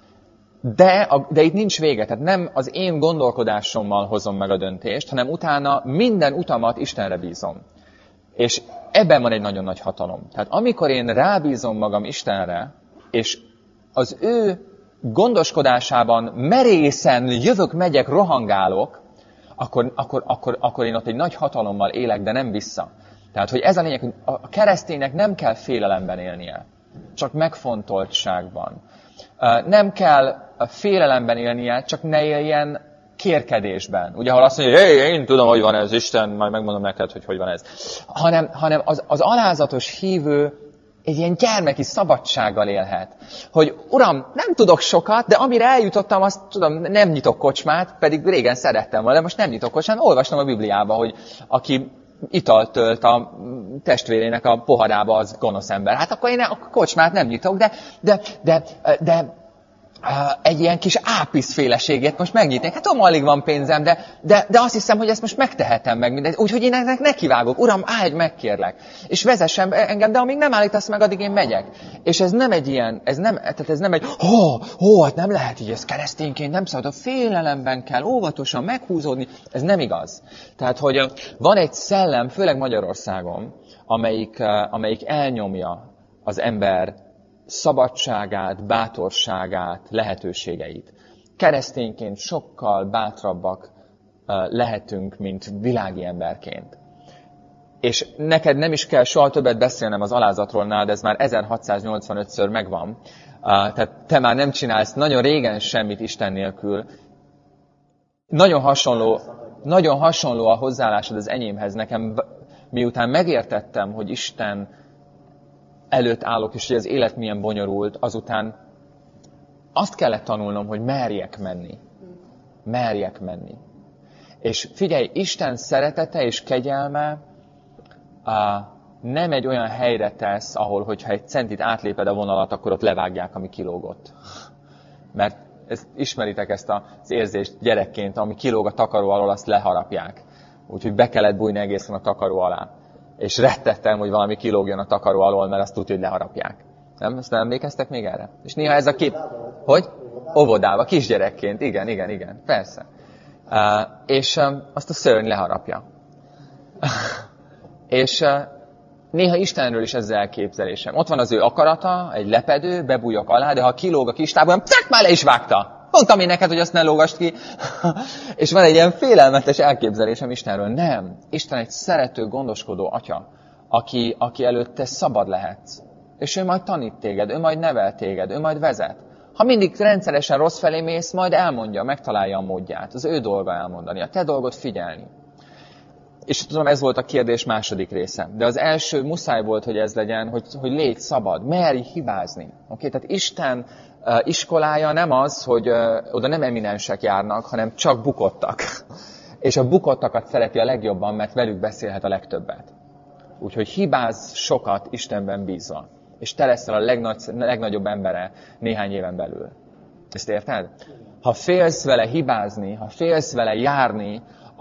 de itt nincs vége, tehát nem az én gondolkodásommal hozom meg a döntést, hanem utána minden utamat Istenre bízom. És ebben van egy nagyon nagy hatalom. Tehát amikor én rábízom magam Istenre, és az ő gondoskodásában merészen jövök, megyek, rohangálok, akkor én ott egy nagy hatalommal élek, de nem vissza. Tehát, hogy ez a lényeg, hogy a kereszténynek nem kell félelemben élnie, csak megfontoltságban. Nem kell félelemben élnie, csak ne éljen kérkedésben. Ugye, ahol azt mondja, hogy én tudom, hogy van ez, Isten, majd megmondom neked, hogy van ez. Hanem az alázatos hívő egy ilyen gyermeki szabadsággal élhet. Hogy Uram, nem tudok sokat, de amire eljutottam, azt tudom, nem nyitok kocsmát, pedig régen szerettem volna, de most nem nyitok kocsmát. Olvastam a Bibliába, hogy aki italt tölt a testvérének a poharába, az gonosz ember. Hát akkor én a kocsmát nem nyitok, de egy ilyen kis ápiszféleségét most megnyitnék. Hát alig van pénzem, de azt hiszem, hogy ezt most megtehetem meg mindent. Úgyhogy én ennek nekivágok. Uram, állj meg, kérlek. És vezessen engem, de amíg nem állítasz meg, addig én megyek. És ez nem egy ilyen, ez nem egy, hát nem lehet így, ez keresztényként nem szabad, a félelemben kell óvatosan meghúzódni. Ez nem igaz. Tehát, hogy van egy szellem, főleg Magyarországon, amelyik elnyomja az ember szabadságát, bátorságát, lehetőségeit. Keresztényként sokkal bátrabbak lehetünk, mint világi emberként. És neked nem is kell soha többet beszélnem az alázatról nálad, ez már 1685-ször megvan. Tehát te már nem csinálsz nagyon régen semmit Isten nélkül. Nagyon hasonló a hozzáállásod az enyémhez. Nekem, miután megértettem, hogy Isten előtt állok, és hogy az élet milyen bonyolult, azután azt kellett tanulnom, hogy merjek menni. Merjek menni. És figyelj, Isten szeretete és kegyelme nem egy olyan helyre tesz, ahol, hogyha egy centit átléped a vonalat, akkor ott levágják, ami kilógott. Mert ismeritek ezt az érzést gyerekként, ami kilóg a takaró alól, azt leharapják. Úgyhogy be kellett bújni egészen a takaró alá. És rettettem, hogy valami kilógjon a takaró alól, mert azt tudja, hogy leharapják. Nem? Azt nem emlékeztek még erre? És néha ez a kép... Hogy? Óvodába, kisgyerekként. Igen. Persze. És azt a szörny leharapja. És néha Istenről is ez elképzelésem. Ott van az ő akarata, egy lepedő, bebújok alá, de ha kilóg a kis táborban, már le is vágta. Mondtam én neked, hogy azt ne lógast ki. És van egy ilyen félelmetes elképzelésem Istenről. Nem. Isten egy szerető, gondoskodó atya, aki előtt te szabad lehetsz. És ő majd tanít téged, ő majd nevel téged, ő majd vezet. Ha mindig rendszeresen rossz felé mész, majd elmondja, megtalálja a módját. Az ő dolga elmondani, a te dolgod figyelni. És tudom, ez volt a kérdés második része. De az első muszáj volt, hogy ez legyen, hogy légy szabad, merj hibázni. Okay? Tehát Isten iskolája nem az, hogy oda nem eminensek járnak, hanem csak bukottak. És a bukottakat szereti a legjobban, mert velük beszélhet a legtöbbet. Úgyhogy hibázz sokat Istenben bízva. És te leszel a legnagyobb embere néhány éven belül. Ezt érted? Ha félsz vele hibázni, ha félsz vele járni,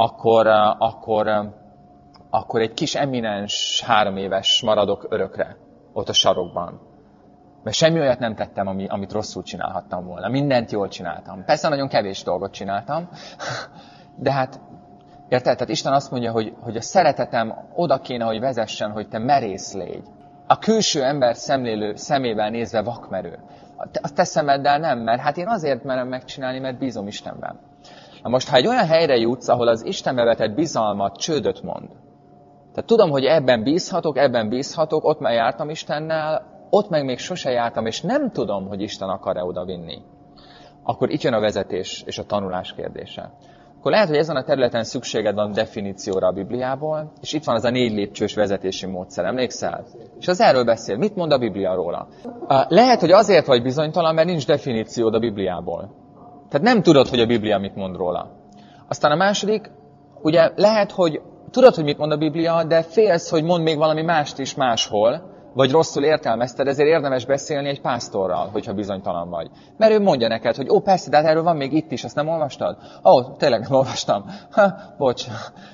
akkor egy kis eminens 3 éves maradok örökre ott a sarokban. Mert semmi olyat nem tettem, amit rosszul csinálhattam volna. Mindent jól csináltam. Persze nagyon kevés dolgot csináltam, de hát, érted? Tehát Isten azt mondja, hogy a szeretetem oda kéne, hogy vezessen, hogy te merész légy. A külső ember szemével nézve vakmerő. A te szemeddel nem, mert hát én azért merem megcsinálni, mert bízom Istenben. Na most, ha egy olyan helyre jutsz, ahol az Istenbe vetett bizalmat csődöt mond, tehát tudom, hogy ebben bízhatok, ott már jártam Istennel, ott meg még sose jártam, és nem tudom, hogy Isten akar-e oda vinni. Akkor itt jön a vezetés és a tanulás kérdése. Akkor lehet, hogy ezen a területen szükséged van definícióra a Bibliából, és itt van az a 4 lépcsős vezetési módszer, emlékszel? És az erről beszél. Mit mond a Biblia róla? Lehet, hogy azért vagy bizonytalan, mert nincs definíciód a Bibliából. Tehát nem tudod, hogy a Biblia mit mond róla. Aztán a második, ugye lehet, hogy tudod, hogy mit mond a Biblia, de félsz, hogy mond még valami mást is máshol, vagy rosszul értelmezted, ezért érdemes beszélni egy pásztorral, hogyha bizonytalan vagy. Mert ő mondja neked, hogy persze, de hát erről van még itt is, azt nem olvastad? Tényleg nem olvastam. Bocs.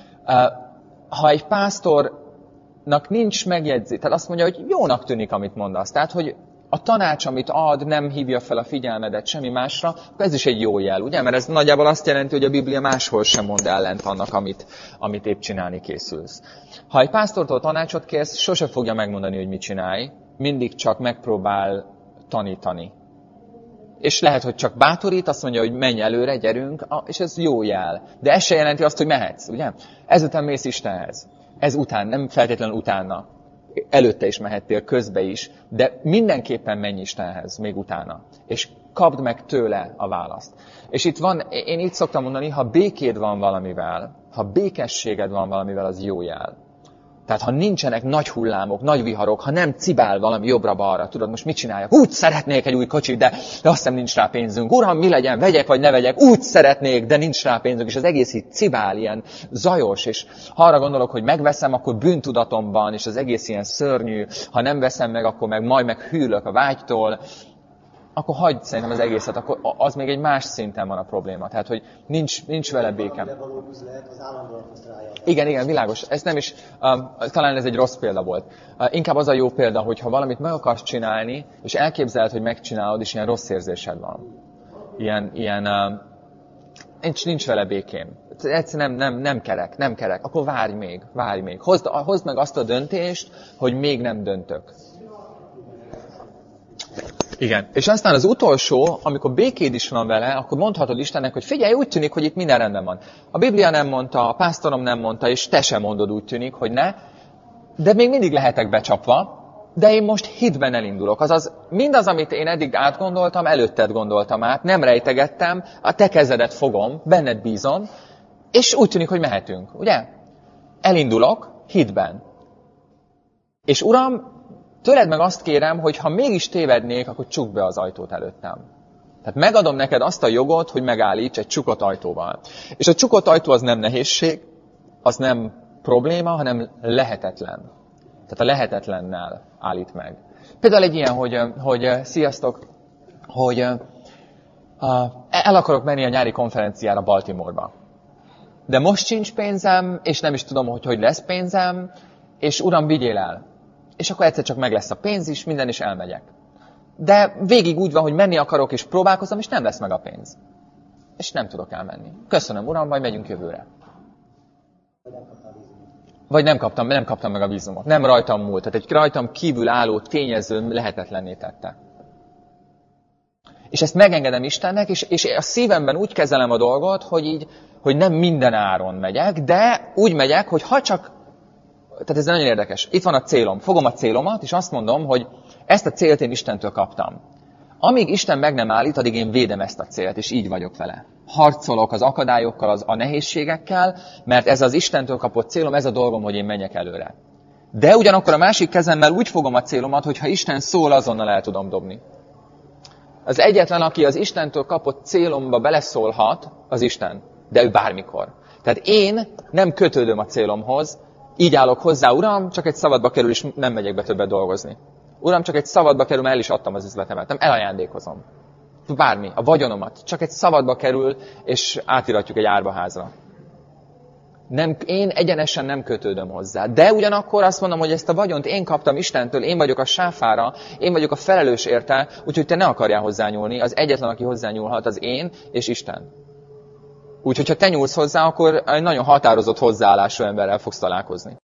Ha egy pásztornak nincs megjegyzés, tehát azt mondja, hogy jónak tűnik, amit mondasz. Tehát, hogy a tanács, amit ad, nem hívja fel a figyelmedet semmi másra, akkor ez is egy jó jel, ugye? Mert ez nagyjából azt jelenti, hogy a Biblia máshol sem mond ellent annak, amit épp csinálni készülsz. Ha egy pásztortól tanácsot kérsz, sose fogja megmondani, hogy mit csinálj, mindig csak megpróbál tanítani. És lehet, hogy csak bátorít, azt mondja, hogy menj előre, gyerünk, és ez jó jel. De ez se jelenti azt, hogy mehetsz, ugye? Ezután mész Istenhez. Ez után, nem feltétlenül utána. Előtte is mehettél, közbe is, de mindenképpen menj Istenhez, még utána. És kapd meg tőle a választ. És itt van, én így szoktam mondani, ha békéd van valamivel, ha békességed van valamivel, az jó jel. Tehát ha nincsenek nagy hullámok, nagy viharok, ha nem cibál valami jobbra-balra, tudod, most mit csináljak? Úgy szeretnék egy új kocsit, de azt hiszem nincs rá pénzünk. Uram, mi legyen, vegyek vagy ne vegyek? Úgy szeretnék, de nincs rá pénzünk. És az egész így cibál, ilyen zajos, és ha arra gondolok, hogy megveszem, akkor bűntudatom van, és az egész ilyen szörnyű. Ha nem veszem meg, akkor majd meghűlök a vágytól. Akkor hagyd szerintem az egészet, akkor az még egy más szinten van a probléma. Tehát, hogy nincs vele békem. Igen, világos. Ez nem is, talán ez egy rossz példa volt. Inkább az a jó példa, hogyha valamit meg akarsz csinálni, és elképzeled, hogy megcsinálod, és ilyen rossz érzésed van. Nincs vele békém. Egyszerűen nem kerek. Akkor várj még. Hozd meg azt a döntést, hogy még nem döntök. Igen. És aztán az utolsó, amikor békéd is van vele, akkor mondhatod Istennek, hogy figyelj, úgy tűnik, hogy itt minden rendben van. A Biblia nem mondta, a pásztorom nem mondta, és te sem mondod, úgy tűnik, hogy ne. De még mindig lehetek becsapva, de én most hitben elindulok. Azaz mindaz, amit én eddig átgondoltam, előtted gondoltam át, nem rejtegettem, a te kezedet fogom, benned bízom, és úgy tűnik, hogy mehetünk, ugye? Elindulok hitben. És Uram, tőled meg azt kérem, hogy ha mégis tévednék, akkor csukd be az ajtót előttem. Tehát megadom neked azt a jogot, hogy megállíts egy csukott ajtóval. És a csukott ajtó az nem nehézség, az nem probléma, hanem lehetetlen. Tehát a lehetetlennel állít meg. Például egy ilyen, hogy sziasztok, hogy el akarok menni a nyári konferenciára Baltimoreba. De most sincs pénzem, és nem is tudom, hogy lesz pénzem, és Uram, vigyél el. És akkor egyszer csak meg lesz a pénz is, minden is elmegyek. De végig úgy van, hogy menni akarok, és próbálkozom, és nem lesz meg a pénz. És nem tudok elmenni. Köszönöm, Uram, majd megyünk jövőre. Vagy nem kaptam meg a vízumot. Nem rajtam múlt. Tehát egy rajtam kívül álló tényező lehetetlenné tette. És ezt megengedem Istennek, és a szívemben úgy kezelem a dolgot, hogy nem minden áron megyek, de úgy megyek, hogy ha csak... Tehát ez nagyon érdekes. Itt van a célom. Fogom a célomat, és azt mondom, hogy ezt a célt én Istentől kaptam. Amíg Isten meg nem állít, addig én védem ezt a célt, és így vagyok vele. Harcolok az akadályokkal, a nehézségekkel, mert ez az Istentől kapott célom, ez a dolgom, hogy én menjek előre. De ugyanakkor a másik kezemmel úgy fogom a célomat, hogy ha Isten szól, azonnal el tudom dobni. Az egyetlen, aki az Istentől kapott célomba beleszólhat, az Isten. De ő bármikor. Tehát én nem kötődöm a célomhoz, így állok hozzá, Uram, csak egy szabadba kerül, és nem megyek be többet dolgozni. Uram, csak egy szabadba kerül, mert el is adtam az üzletemet. Nem elajándékozom. Bármi, a vagyonomat. Csak egy szabadba kerül, és átiratjuk egy árvaházra. Nem, én egyenesen nem kötődöm hozzá. De ugyanakkor azt mondom, hogy ezt a vagyont én kaptam Istentől, én vagyok a sáfára, én vagyok a felelős érte, úgyhogy te ne akarjál hozzányúlni. Az egyetlen, aki hozzányúlhat, az én és Isten. Úgyhogy ha te nyúlsz hozzá, akkor egy nagyon határozott hozzáállású emberrel fogsz találkozni.